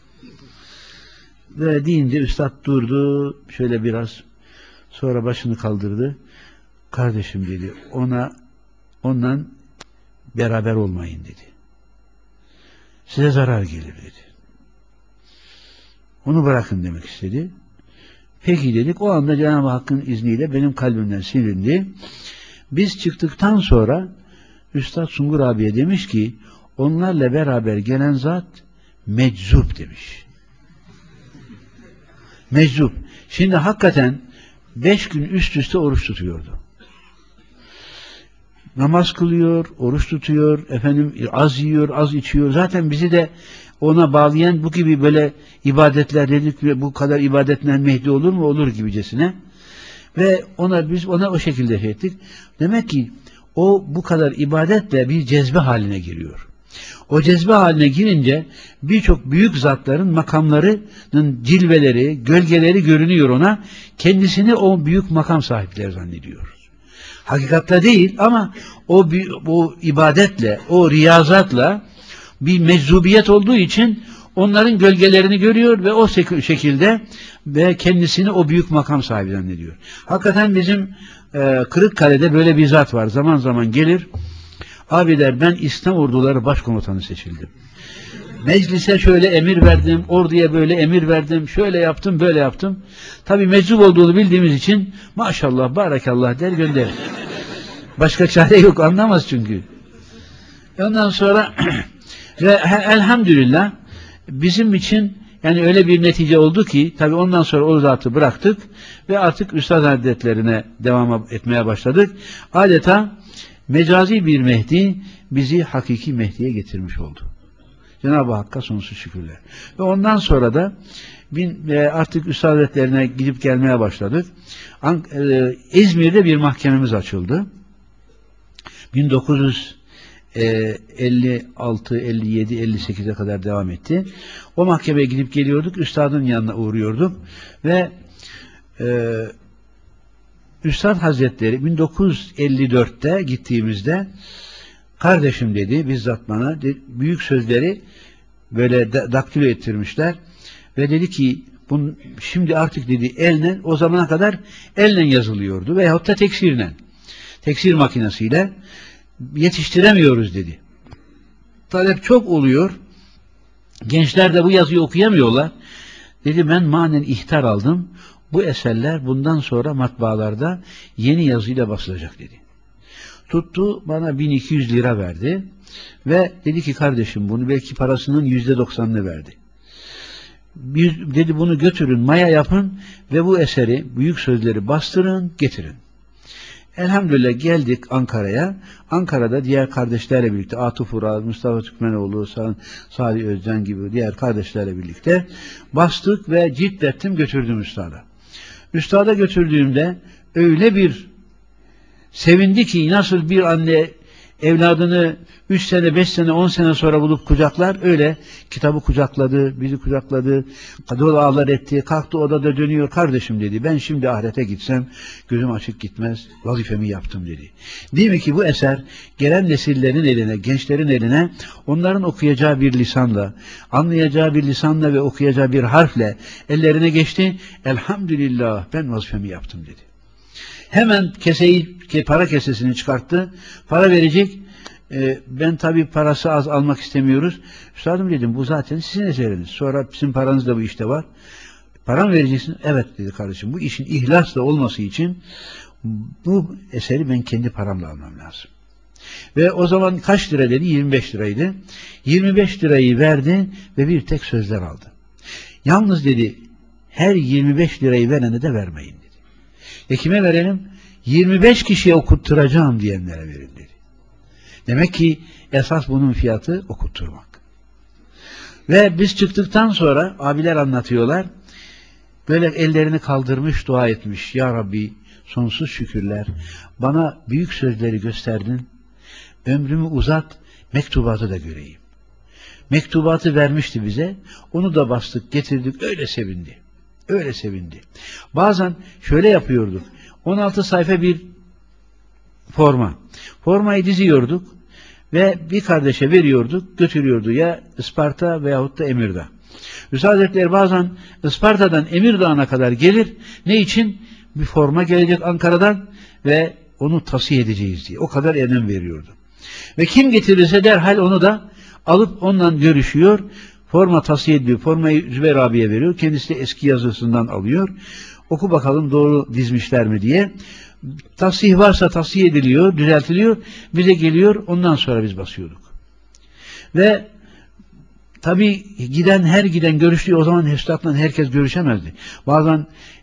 Ve deyince üstad durdu. Şöyle biraz sonra başını kaldırdı. Kardeşim dedi. Ona ondan beraber olmayın dedi. Size zarar gelir dedi. Onu bırakın demek istedi. Peki dedik. O anda Cenab-ı Hakk'ın izniyle benim kalbimden silindi. Biz çıktıktan sonra Üstad Sungur abiye demiş ki onlarla beraber gelen zat meczup demiş. Meczup. Şimdi hakikaten beş gün üst üste oruç tutuyordu. namaz kılıyor, oruç tutuyor, efendim az yiyor, az içiyor. Zaten bizi de ona bağlayan bu gibi böyle ibadetler dedik ve bu kadar ibadetten Mehdi olur mu? Olur gibicesine. Ve ona biz ona o şekilde şey ettik. Demek ki o bu kadar ibadetle bir cezbe haline giriyor. O cezbe haline girince birçok büyük zatların makamlarının cilveleri, gölgeleri görünüyor ona. Kendisini o büyük makam sahipleri zannediyor. Hakikatte değil ama o, o ibadetle, o riyazatla bir meczubiyet olduğu için onların gölgelerini görüyor ve o şekilde ve kendisini o büyük makam sahibi zannediyor. Hakikaten bizim e, Kırıkkale'de böyle bir zat var. Zaman zaman gelir, abi der ben İslam orduları başkomutanı seçildim. Meclise şöyle emir verdim, orduya böyle emir verdim, şöyle yaptım, böyle yaptım. Tabii meczup olduğunu bildiğimiz için maşallah, barakallah der gönderir. Başka çare yok, anlamaz çünkü. Ondan sonra ve elhamdülillah bizim için yani öyle bir netice oldu ki tabii ondan sonra o zatı bıraktık ve artık Üstad Hazretlerine devam etmeye başladık. Adeta mecazi bir Mehdi bizi hakiki Mehdi'ye getirmiş oldu. Cenab-ı Hakk'a sonsuz şükürler. Ve ondan sonra da artık Üstad Hazretlerine gidip gelmeye başladık. İzmir'de bir mahkememiz açıldı. bin dokuz yüz elli altı, elli yedi, elli sekize kadar devam etti. O mahkemeye gidip geliyorduk. Üstadın yanına uğruyorduk. Ve e, Üstad Hazretleri bin dokuz yüz elli dörtte gittiğimizde kardeşim dedi, bizzat bana büyük sözleri böyle daktilo ettirmişler ve dedi ki bunun, şimdi artık dedi elle, o zamana kadar elle yazılıyordu veyahut da teksirle, teksir makinesiyle yetiştiremiyoruz dedi. Talep çok oluyor. Gençler de bu yazıyı okuyamıyorlar. Dedi ben manen ihtar aldım. Bu eserler bundan sonra matbaalarda yeni yazıyla basılacak dedi. Tuttu bana bin iki yüz lira verdi ve dedi ki kardeşim bunu belki parasının yüzde doksanını verdi. Bir, dedi bunu götürün maya yapın ve bu eseri büyük sözleri bastırın getirin. Elhamdülillah geldik Ankara'ya. Ankara'da diğer kardeşlerle birlikte Atıf Ural, Mustafa Türkmenoğlu, Salih Özcan gibi diğer kardeşlerle birlikte bastık ve ciltlettim götürdüm üstada. Üstada götürdüğümde öyle bir sevindi ki nasıl bir anne evladını üç sene, beş sene, on sene sonra bulup kucaklar, öyle kitabı kucakladı, bizi kucakladı, kadın ağlar etti, kalktı odada dönüyor, kardeşim dedi, ben şimdi ahirete gitsem gözüm açık gitmez, vazifemi yaptım dedi. Değil mi ki bu eser gelen nesillerin eline, gençlerin eline, onların okuyacağı bir lisanla, anlayacağı bir lisanla ve okuyacağı bir harfle ellerine geçti, elhamdülillah ben vazifemi yaptım dedi. Hemen keseyi, para kesesini çıkarttı, para verecek. Ee, ben tabii parası az almak istemiyoruz. Üstadım dedim bu zaten sizin eseriniz. Sonra bizim paranız da bu işte var. Para mı vereceksin? Evet dedi kardeşim. Bu işin ihlasla olması için bu eseri ben kendi paramla almam lazım. Ve o zaman kaç lira dedi? yirmi beş liraydı. yirmi beş lirayı verdi ve bir tek sözler aldı. Yalnız dedi her yirmi beş lirayı verene de vermeyin dedi. E kime verelim? yirmi beş kişiye okutturacağım diyenlere verin dedi. Demek ki esas bunun fiyatı okutturmak. Ve biz çıktıktan sonra abiler anlatıyorlar. Böyle ellerini kaldırmış dua etmiş. Ya Rabbi sonsuz şükürler. Bana büyük sözleri gösterdin. Ömrümü uzat. Mektubatı da göreyim. Mektubatı vermişti bize. Onu da bastık getirdik. Öyle sevindi. Öyle sevindi. Bazen şöyle yapıyorduk. on altı sayfa bir forma. Formayı diziyorduk ve bir kardeşe veriyorduk, götürüyordu ya Isparta veyahut da Emirdağ. Üstad Hazretleri bazen Isparta'dan Emirdağ'a kadar gelir. Ne için? Bir forma gelecek Ankara'dan ve onu tavsiye edeceğiz diye. O kadar önem veriyordu. Ve kim getirirse derhal onu da alıp onunla görüşüyor. Forma tavsiye ediyor. Formayı Zübeyir abiye veriyor. Kendisi de eski yazısından alıyor. Oku bakalım doğru dizmişler mi diye. Tasih varsa tasih ediliyor, düzeltiliyor. Bize geliyor. Ondan sonra biz basıyorduk. Ve tabii giden her giden görüştüğü o zaman üstadla herkes görüşemezdi. Bazen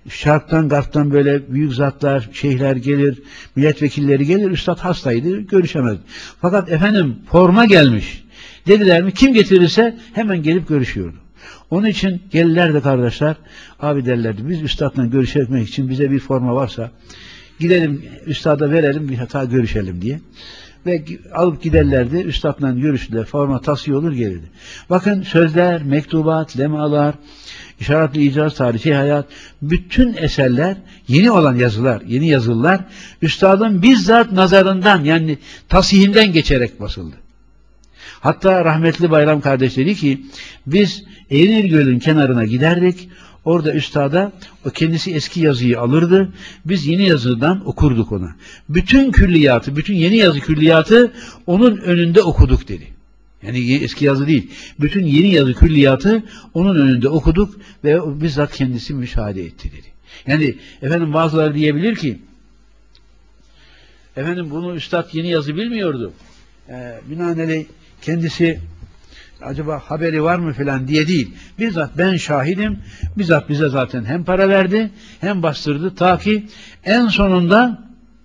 şarktan garptan böyle büyük zatlar, şeyhler gelir, milletvekilleri gelir. Üstad hastaydı, görüşemezdi. Fakat efendim forma gelmiş. Dediler mi kim getirirse hemen gelip görüşüyordu. Onun için gelirlerdi kardeşler, abi derlerdi biz üstadla görüşmek için bize bir forma varsa gidelim üstada verelim bir hata görüşelim diye. Ve alıp giderlerdi, üstadla görüştüler, forma tasfiye olur gelirdi. Bakın sözler, mektubat, lemalar, işaretli icaz, tarihi hayat, bütün eserler, yeni olan yazılar, yeni yazılar, üstadın bizzat nazarından yani tasihinden geçerek basıldı. Hatta rahmetli Bayram kardeş dedi ki, biz Eğirgöl'ün kenarına giderdik, orada üstada o kendisi eski yazıyı alırdı, biz yeni yazıdan okurduk ona. Bütün külliyatı, bütün yeni yazı külliyatı onun önünde okuduk dedi. Yani eski yazı değil, bütün yeni yazı külliyatı onun önünde okuduk ve o bizzat kendisi müşahede etti dedi. Yani efendim bazıları diyebilir ki, efendim bunu üstad yeni yazı bilmiyordu. Ee, binaenaleyh kendisi acaba haberi var mı filan diye değil. Bizzat ben şahidim. Bizzat bize zaten hem para verdi hem bastırdı. Ta ki en sonunda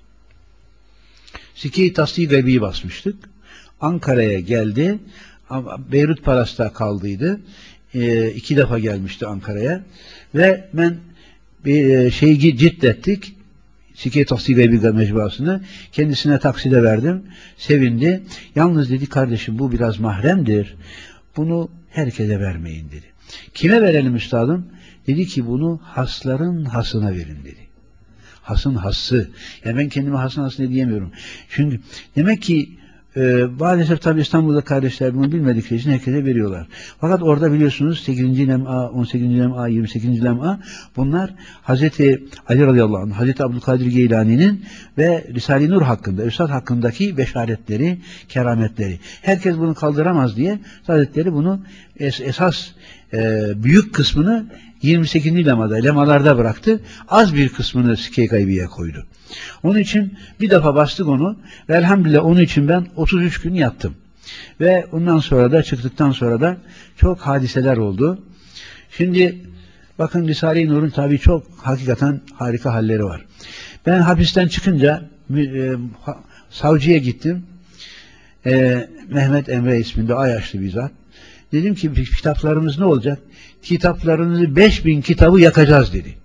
Sike-i Tasdik Vebi'yi basmıştık. Ankara'ya geldi. Beyrut Palas'ta kaldıydı. E, iki defa gelmişti Ankara'ya. Ve ben bir şeyi ciddettik. Sike-i Tasdik Vebi mecmuasını kendisine takside verdim. Sevindi. Yalnız dedi kardeşim bu biraz mahremdir. Bunu herkese vermeyin dedi. Kime verelim üstadım? Dedi ki bunu hasların hasına verin dedi. Hasın hası. Yani ben kendime hasın hasına diyemiyorum. Çünkü demek ki e, maalesef tabi İstanbul'da kardeşler bunu bilmedikleri için herkese veriyorlar. Fakat orada biliyorsunuz sekizinci lem'a, on sekizinci lem'a, yirmi sekizinci lem'a bunlar Hazreti Ali radıyallahu anh, Hazreti Abdülkadir Geylani'nin ve Risale-i Nur hakkında, Üstad hakkındaki beşaretleri, kerametleri. Herkes bunu kaldıramaz diye Hazretleri bunu es esas e, büyük kısmını yirmi sekizinci lemada, lemalarda bıraktı. Az bir kısmını Sike-i Gaybi'ye koydu. Onun için bir defa bastık onu ve elhamdülillah onun için ben otuz üç gün yattım. Ve ondan sonra da çıktıktan sonra da çok hadiseler oldu. Şimdi bakın Risale-i Nur'un tabii çok hakikaten harika halleri var. Ben hapisten çıkınca e, savcıya gittim. E, Mehmet Emre isminde Ayaşlı bir zat. Dedim ki kitaplarımız ne olacak? Kitaplarınızı beş bin kitabı yakacağız dedi.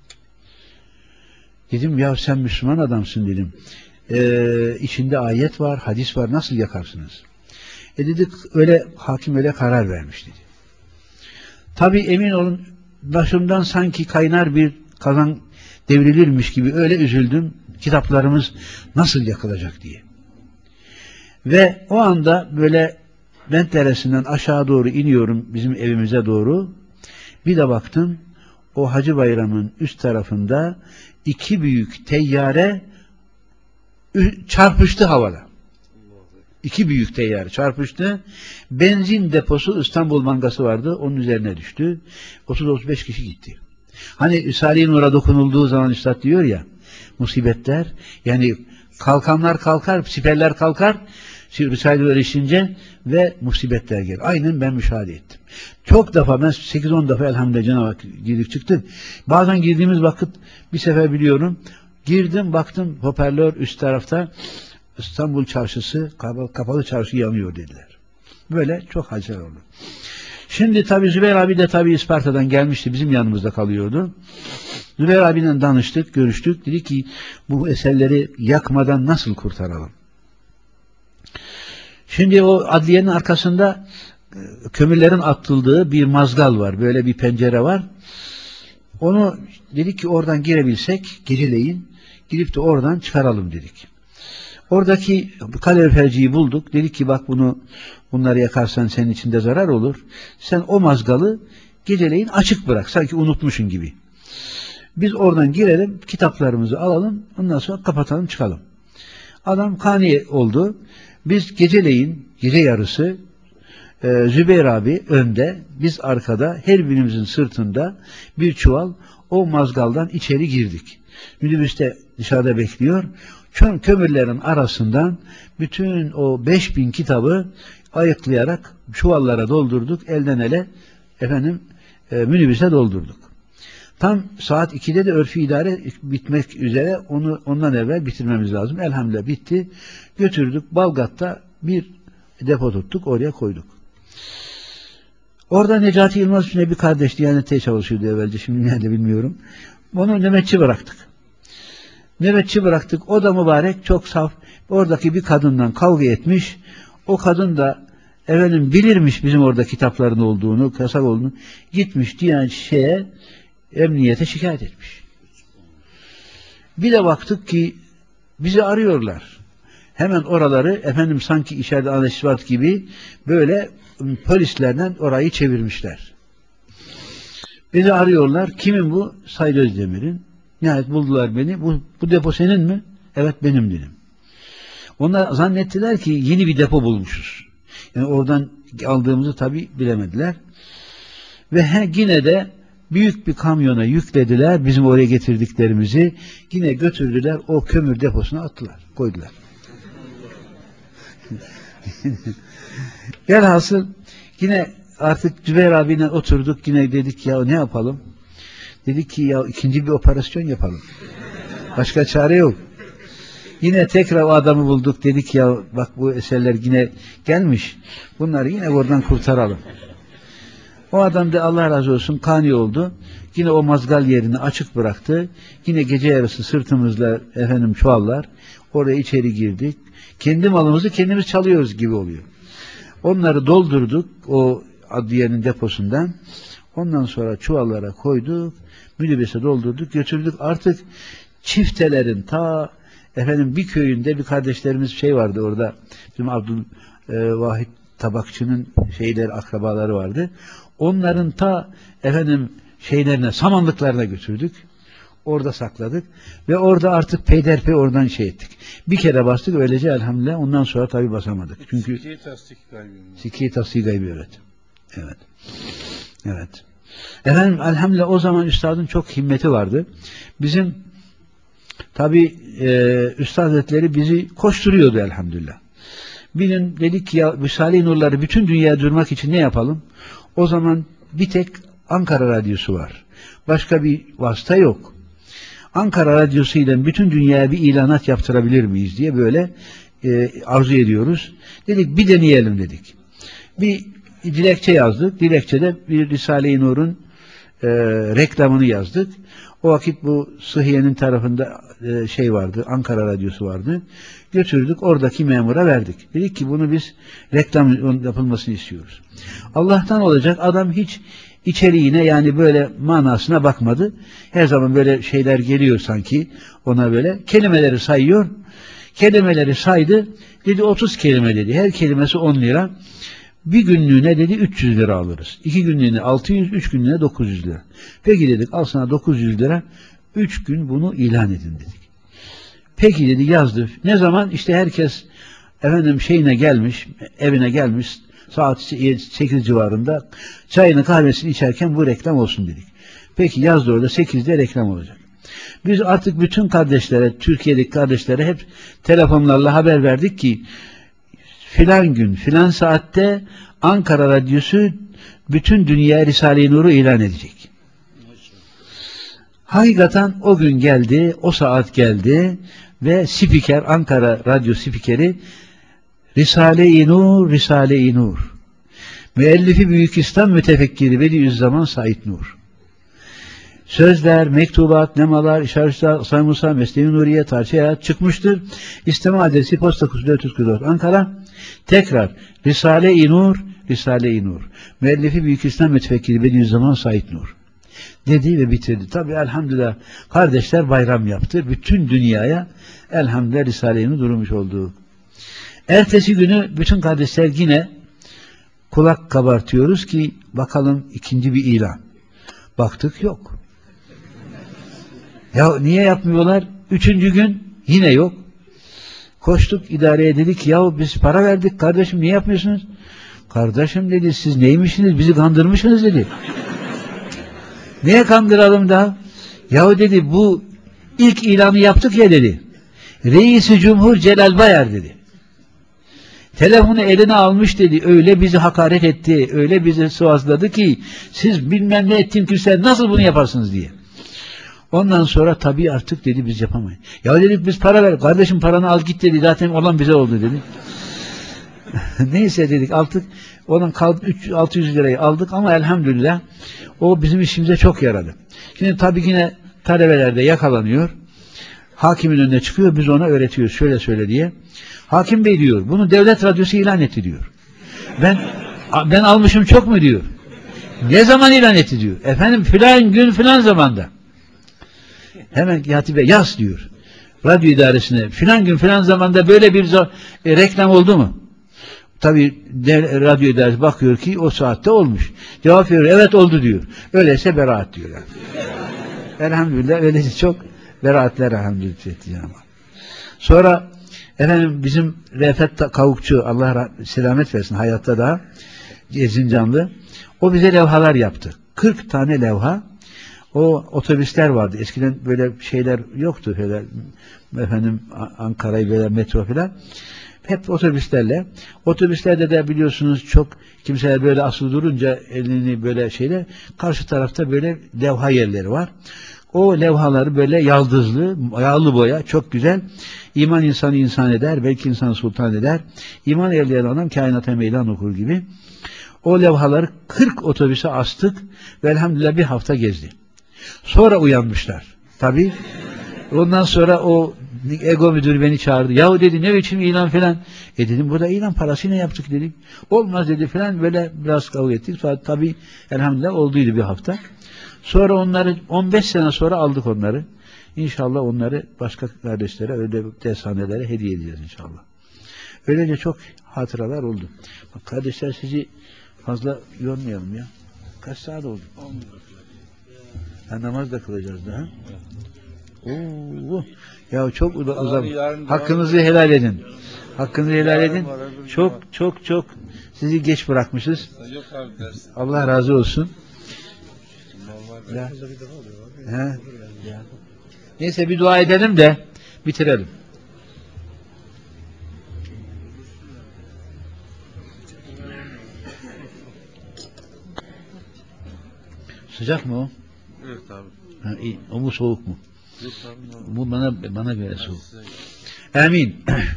Dedim ya sen Müslüman adamsın dedim. Ee, içinde ayet var, hadis var, nasıl yakarsınız? E dedik öyle hakim öyle karar vermiş dedi. Tabi emin olun başımdan sanki kaynar bir kazan devrilirmiş gibi öyle üzüldüm. Kitaplarımız nasıl yakılacak diye. Ve o anda böyle Bent Deresi'nden aşağı doğru iniyorum bizim evimize doğru. Bir de baktım o Hacı Bayram'ın üst tarafında iki büyük teyyare çarpıştı havada. İki büyük teyyare çarpıştı. Benzin deposu İstanbul Bankası vardı. Onun üzerine düştü. otuz otuz beş kişi gitti. Hani Risale-i Nur'a dokunulduğu zaman üstad diyor ya musibetler yani kalkanlar kalkar, siperler kalkar Risale-i Nur'a erişince ve musibetler gelir. Aynen ben müşahede ettim. Çok defa ben sekiz on defa elhamdülillah Cenab-ı Hak girdik çıktık. Bazen girdiğimiz vakit bir sefer biliyorum. Girdim baktım hoparlör üst tarafta İstanbul çarşısı kapalı, kapalı çarşı yanıyor dediler. Böyle çok hadiseler oldu. Şimdi tabi Zübeyir abi de tabi İsparta'dan gelmişti. Bizim yanımızda kalıyordu. Zübeyir abiyle danıştık, görüştük. Dedi ki bu eserleri yakmadan nasıl kurtaralım? Şimdi o adliyenin arkasında kömürlerin atıldığı bir mazgal var. Böyle bir pencere var. Onu dedik ki oradan girebilsek geceleyin girip de oradan çıkaralım dedik. Oradaki kaloriferciyi bulduk. Dedik ki bak bunu bunları yakarsan senin içinde zarar olur. Sen o mazgalı geceleyin açık bırak. Sanki unutmuşsun gibi. Biz oradan girelim, kitaplarımızı alalım, ondan sonra kapatalım çıkalım. Adam kani oldu. Biz geceleyin, gece yarısı e, Zübeyir abi önde, biz arkada, her birimizin sırtında bir çuval o mazgaldan içeri girdik. Minibüs de dışarıda bekliyor. Çön kömürlerin arasından bütün o beş bin kitabı ayıklayarak çuvallara doldurduk. Elden ele efendim e, minibüse doldurduk. Tam saat ikide de örfü idare bitmek üzere, onu ondan evvel bitirmemiz lazım. Elhamdülillah bitti. Götürdük. Balgat'ta bir depo tuttuk. Oraya koyduk. Orada Necati Yılmaz üstüne bir kardeş Diyanet'te çalışıyordu evvelce. Şimdi nerede bilmiyorum. Onu nöbetçi bıraktık. Nöbetçi bıraktık. O da mübarek, çok saf. Oradaki bir kadından kavga etmiş. O kadın da efendim bilirmiş bizim orada kitapların olduğunu, yasak olduğunu. Gitmiş Diyanet şeye, emniyete şikayet etmiş. Bir de baktık ki bizi arıyorlar. Hemen oraları efendim sanki içeride anlaşmat gibi böyle polislerden orayı çevirmişler. Bizi arıyorlar. Kimin bu? Said Özdemir'in. Nihayet buldular beni. Bu, bu depo senin mi? Evet benim dedim. Onlar zannettiler ki yeni bir depo bulmuşuz. Yani oradan aldığımızı tabi bilemediler. Ve he, yine de büyük bir kamyona yüklediler. Bizim oraya getirdiklerimizi yine götürdüler. O kömür deposuna attılar. Koydular. Velhasıl yine artık Zübeyir abiyle oturduk. Yine dedik ya ne yapalım? Dedik ki ya ikinci bir operasyon yapalım. Başka çare yok. Yine tekrar o adamı bulduk. Dedik ya bak bu eserler yine gelmiş. Bunları yine oradan kurtaralım. O adam da Allah razı olsun kani oldu. Yine o mazgal yerini açık bıraktı. Yine gece yarısı sırtımızla efendim çuvallar. Oraya içeri girdik. Kendi malımızı kendimiz çalıyoruz gibi oluyor. Onları doldurduk o adliyenin deposundan. Ondan sonra çuvallara koyduk. Minibüse doldurduk, götürdük. Artık çiftelerin ta efendim bir köyünde bir kardeşlerimiz şey vardı orada. Bizim Abdülvahit Tabakçı'nın şeyleri, akrabaları vardı. Onların ta efendim şeylerine, samanlıklarına götürdük. Orada sakladık. Ve orada artık peyderpey oradan şey ettik. Bir kere bastık öylece elhamdülillah. Ondan sonra tabi basamadık. Çünkü Sikiye tasdik gaybı. Sikiye tasdik gaybı evet. Evet. Evet. Efendim elhamdülillah o zaman üstadın çok himmeti vardı. Bizim tabi e, Üstad Hazretleri bizi koşturuyordu elhamdülillah. Bir gün dedik ki ya Risale-i Nurları bütün dünyaya duyurmak için ne yapalım? O zaman bir tek Ankara Radyosu var. Başka bir vasıta yok. Ankara Radyosu ile bütün dünyaya bir ilanat yaptırabilir miyiz diye böyle e, arzu ediyoruz. Dedik bir deneyelim dedik. Bir dilekçe yazdık. Dilekçede bir Risale-i Nur'un e, reklamını yazdık. O vakit bu Sıhhiye'nin tarafında e, şey vardı, Ankara Radyosu vardı. Götürdük, oradaki memura verdik. Dedik ki bunu biz reklam yapılmasını istiyoruz. Allah'tan olacak, adam hiç içeriğine yani böyle manasına bakmadı. Her zaman böyle şeyler geliyor sanki ona böyle. Kelimeleri sayıyor. Kelimeleri saydı. Dedi otuz kelime dedi. Her kelimesi on lira. Bir günlüğüne dedi üç yüz lira alırız. İki günlüğüne altı yüz, üç günlüğüne dokuz yüz lira. Peki dedik al sana dokuz yüz lira. Üç gün bunu ilan edin dedik. Peki dedi yazdı. Ne zaman? İşte herkes efendim şeyine gelmiş, evine gelmiş. Saat sekiz civarında çayını kahvesini içerken bu reklam olsun dedik. Peki yazdı orada sekizde reklam olacak. Biz artık bütün kardeşlere, Türkiye'deki kardeşlere hep telefonlarla haber verdik ki filan gün, filan saatte Ankara Radyosu bütün dünya Risale-i Nur'u ilan edecek. Hakikaten o gün geldi, o saat geldi ve spiker, Ankara Radyo spikeri Risale-i Nur, Risale-i Nur. Müellifi Büyük İslam Mütefekkiri Bediüzzaman Said Nur. Sözler, mektubat, nemalar, işaretler, Say Musa, Mesnevi Nuriye, Tarçı Hayat çıkmıştır. İsteme adresi Posta kutusu dört yüz kırk dört Ankara. Tekrar Risale-i Nur, Risale-i Nur. Müellifi Büyük İslam Mütefekkiri Bediüzzaman Said Nur. Dedi ve bitirdi. Tabi elhamdülillah kardeşler bayram yaptı. Bütün dünyaya elhamdülillah Risale-i Nur durmuş oldu. Ertesi günü bütün kardeşler yine kulak kabartıyoruz ki bakalım ikinci bir ilan. Baktık yok. Ya niye yapmıyorlar? Üçüncü gün yine yok. Koştuk idareye dedik ya biz para verdik kardeşim niye yapmıyorsunuz? Kardeşim dedi siz neymişsiniz bizi kandırmışsınız dedi. Niye kandıralım da? Yahu dedi bu ilk ilanı yaptık ya dedi. Reis-i Cumhur Celal Bayar dedi. Telefonu eline almış dedi. Öyle bizi hakaret etti. Öyle bizi sıvazladı ki siz bilmem ne ettin ki sen nasıl bunu yaparsınız diye. Ondan sonra tabii artık dedi biz yapamayız. Ya dedik biz para ver. Kardeşim paranı al git dedi. Zaten olan bize oldu dedi. Neyse dedik aldık. Onun kaldı altı yüz lirayı aldık ama elhamdülillah o bizim işimize çok yaradı. Şimdi tabii yine talebelerde yakalanıyor. Hakimin önüne çıkıyor. Biz ona öğretiyoruz. Şöyle söyle diye. Hakim Bey diyor. Bunu devlet radyosu ilan etti diyor. Ben ben almışım çok mu diyor. Ne zaman ilan etti diyor. Efendim filan gün filan zamanda. Hemen Hatice yaz diyor. Radyo idaresine filan gün filan zamanda böyle bir e, reklam oldu mu? Tabii de, radyo idaresi bakıyor ki o saatte olmuş. Cevap veriyor evet oldu diyor. Öyleyse beraat diyorlar. Elhamdülillah öyleyse çok beraatler elhamdülillah. Sonra efendim bizim Refet Kavukçu Allah selamet versin hayatta da Erzincanlı. O bize levhalar yaptı. kırk tane levha. O otobüsler vardı. Eskiden böyle şeyler yoktu. Böyle, efendim Ankara'yı böyle metro falan. Hep otobüslerle. Otobüslerde de biliyorsunuz çok kimseler böyle asılı durunca elini böyle şeyle karşı tarafta böyle levha yerleri var. O levhaları böyle yaldızlı, yağlı boya çok güzel. İman insanı insan eder, belki insanı sultan eder. İman elde eden adam kainata meydan okur gibi. O levhaları kırk otobüse astık ve elhamdülillah bir hafta gezdi. Sonra uyanmışlar. Tabii. Ondan sonra o ego müdürü beni çağırdı. Yahu dedi ne biçim ilan falan. E dedim burada ilan parası ne yaptık dedik. Olmaz dedi falan böyle biraz kavga ettik. Sonra tabii elhamdülillah olduydu bir hafta. Sonra onları on beş sene sonra aldık onları. İnşallah onları başka kardeşlere öyle dershanelere hediye edeceğiz inşallah. Öylece çok hatıralar oldu. Bak kardeşler sizi fazla yormayalım ya. Kaç saat oldu? Ha, namaz da kılacağız daha. Oo, ya çok uzak. Hakkınızı helal edin. Hakkınızı helal edin. Çok çok çok sizi geç bırakmışız. Allah razı olsun. Ya. He. Neyse bir dua edelim de bitirelim. Sıcak mı o? Evet abi. Ha, iyi. O mu soğuk mu? Bu bana bana göre soğuk. Amin.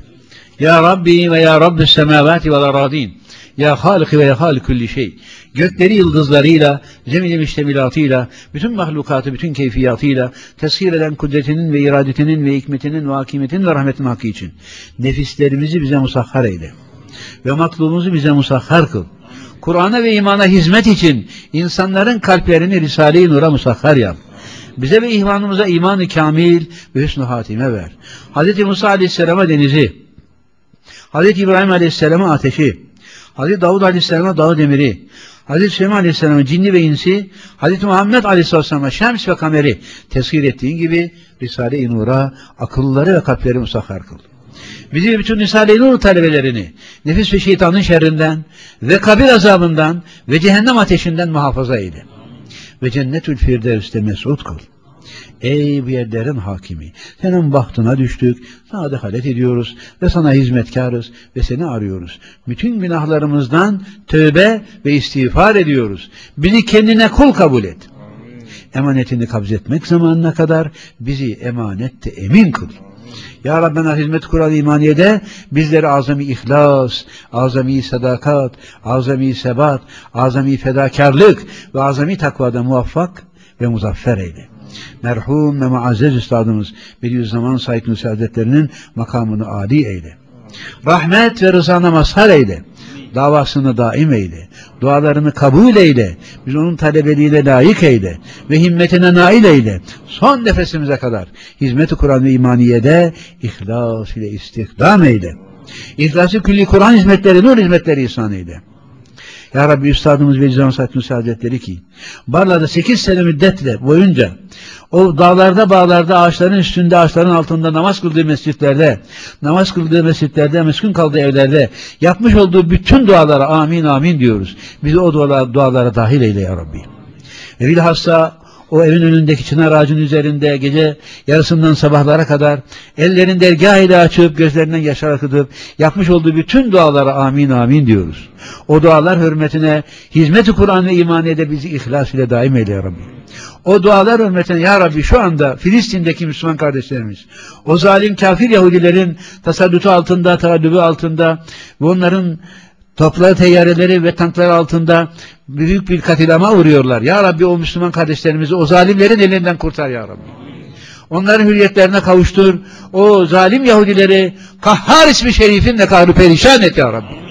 Ya Rabbi ve ya Rabbis semavati vel aradin. Ya Halik ve ya Halik kulli şey. Gökleri yıldızlarıyla, zemini müştemilatıyla, bütün mahlukatı, bütün keyfiyatıyla teshir eden kudretinin ve iradetinin ve hikmetinin ve hakimetinin ve rahmetin hakkı için nefislerimizi bize musahhar eyle. Ve matlubumuzu bize musahhar kıl. Kur'an'a ve imana hizmet için insanların kalplerini Risale-i Nur'a musahhar yap. Bize ve ihvanımıza iman-ı kamil ve hüsnü hatime ver. Hazreti Musa Aleyhisselam'a denizi, Hazreti İbrahim Aleyhisselam'a ateşi, Hazreti Davud Aleyhisselam'a dağı demiri, Hazreti Süleyman Aleyhisselam'a cinni ve insi, Hazreti Muhammed Aleyhisselam'a şems ve kameri teshir ettiğin gibi Risale-i Nur'a akılları ve kalpleri musahhar kıl. Bizi ve bütün Risale-i Nur talebelerini nefis ve şeytanın şerrinden ve kabir azabından ve cehennem ateşinden muhafaza eyle. Ve cennetül firdevs'te mesut kıl. Ey bu yerlerin hakimi, senin bahtına düştük, sana dehalet ediyoruz ve sana hizmetkarız ve seni arıyoruz. Bütün günahlarımızdan tövbe ve istiğfar ediyoruz. Bizi kendine kul kabul et. Amin. Emanetini kabzetmek zamanına kadar bizi emanette emin kıl. Ya Rabbena hizmet Kur'an-ı imaniyede bizleri azami ihlas, azami sadakat, azami sebat, azami fedakarlık ve azami takvada muvaffak ve muzaffer eyle. Merhum ve muazzez üstadımız Bediüzzaman Said Nursi Hazretleri'nin makamını âli eyle. Rahmet ve rızana mazhar eyle. Davasını daim eyle. Dualarını kabul eyle. Biz onun talebeliğine layık eyle. Ve himmetine nail eyle. Son nefesimize kadar hizmet-i Kur'an ve imaniyede ihlas ile istihdam eyle. İhlası külli Kur'an hizmetleri, nur hizmetleri ihsan eyle. Ya Rabbi Üstadımız Bediüzzaman Said Nursi Hazretleri ki Barla'da sekiz sene müddetle boyunca o dağlarda, bağlarda, ağaçların üstünde, ağaçların altında namaz kıldığı mescitlerde, namaz kıldığı mescitlerde, meskun kaldığı evlerde yapmış olduğu bütün dualara amin amin diyoruz. Bizi o dualara, dualara dahil eyle ya Rabbi. Ve bilhassa o evin önündeki çınar ağacının üzerinde gece yarısından sabahlara kadar ellerini dergâh ile açıp gözlerinden yaşlar akıtıp yapmış olduğu bütün dualara amin amin diyoruz. O dualar hürmetine hizmet-i Kur'an ve iman ede bizi ihlas ile daim eyle ya Rabbi. O dualar hürmetine ya Rabbi şu anda Filistin'deki Müslüman kardeşlerimiz, o zalim kafir Yahudilerin tasaddutu altında, taaddübü altında ve onların topları, teyyareleri ve tanklar altında büyük bir katilama uğruyorlar. Ya Rabbi o Müslüman kardeşlerimizi o zalimlerin elinden kurtar ya Rabbi. Onların hürriyetlerine kavuştur. O zalim Yahudileri Kahhar ismi şerifinle kahru perişan et ya Rabbi.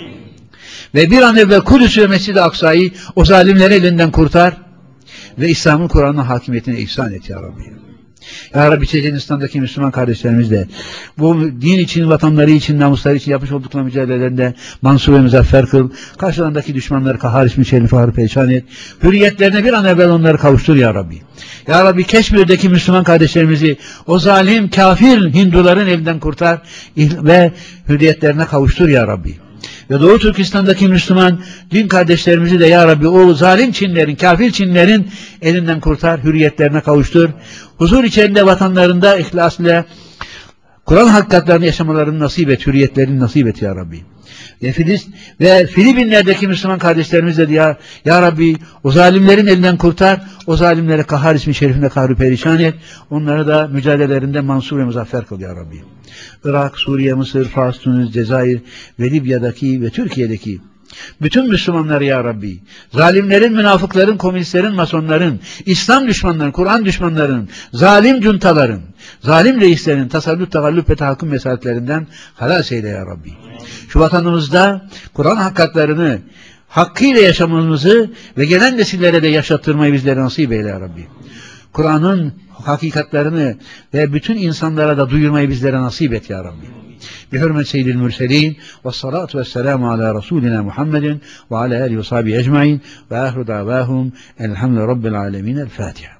Ve bir an evvel Kudüs'ü ve Mescid-i Aksa'yı o zalimlerin elinden kurtar ve İslam'ın Kur'an'ın hakimiyetine ihsan et ya Rabbi. Ya Rabbi Çeçenistan'daki Müslüman kardeşlerimiz de bu din için, vatanları için, namusları için yapmış oldukları mücadelelerinde mansur ve muzaffer kıl. Karşılarındaki düşmanları Kahhar ismi şerifi harı perişan et. Hürriyetlerine bir an evvel onları kavuştur ya Rabbi. Ya Rabbi Keşmir'deki Müslüman kardeşlerimizi o zalim, kafir Hinduların elinden kurtar ve hürriyetlerine kavuştur ya Rabbi. Ve Doğu Türkistan'daki Müslüman din kardeşlerimizi de ya Rabbi o zalim Çinlerin, kafir Çinlerin elinden kurtar, hürriyetlerine kavuştur. Huzur içerisinde vatanlarında ihlas ile Kur'an hakikatlerini yaşamalarını nasip et, hürriyetlerini nasip et ya Rabbi. Ve, Filiz, ve Filipinler'deki Müslüman kardeşlerimiz de ya, ya Rabbi o zalimlerin elinden kurtar, o zalimlere Kahhar ismi şerifinde kahru perişan et, onları da mücadelelerinde mansur ve muzaffer kıl ya Rabbi. Irak, Suriye, Mısır, Fas, Tunus, Cezayir ve Libya'daki ve Türkiye'deki bütün Müslümanları ya Rabbi, zalimlerin, münafıkların, komünistlerin, masonların, İslam düşmanlarının, Kur'an düşmanlarının, zalim cuntaların, zalim reislerin tasallut, tagallüp ve tahakküm mesaretlerinden halas eyle ya Rabbi. Şu vatanımızda Kur'an hakikatlerini hakkıyla yaşamamızı ve gelen nesillere de yaşattırmayı bizlere nasip eyle ya Rabbi. Kur'an'ın hakikatlerini ve bütün insanlara da duyurmayı bizlere nasip et ya Rabbi. Bi hürmet seyyidil mürselin ve salatu ve selamu ala Resulina Muhammedin ve ala alihi ve sahbihi ecmain ve ahru davahum elhamdülillahi rabbil alemin. El Fatiha.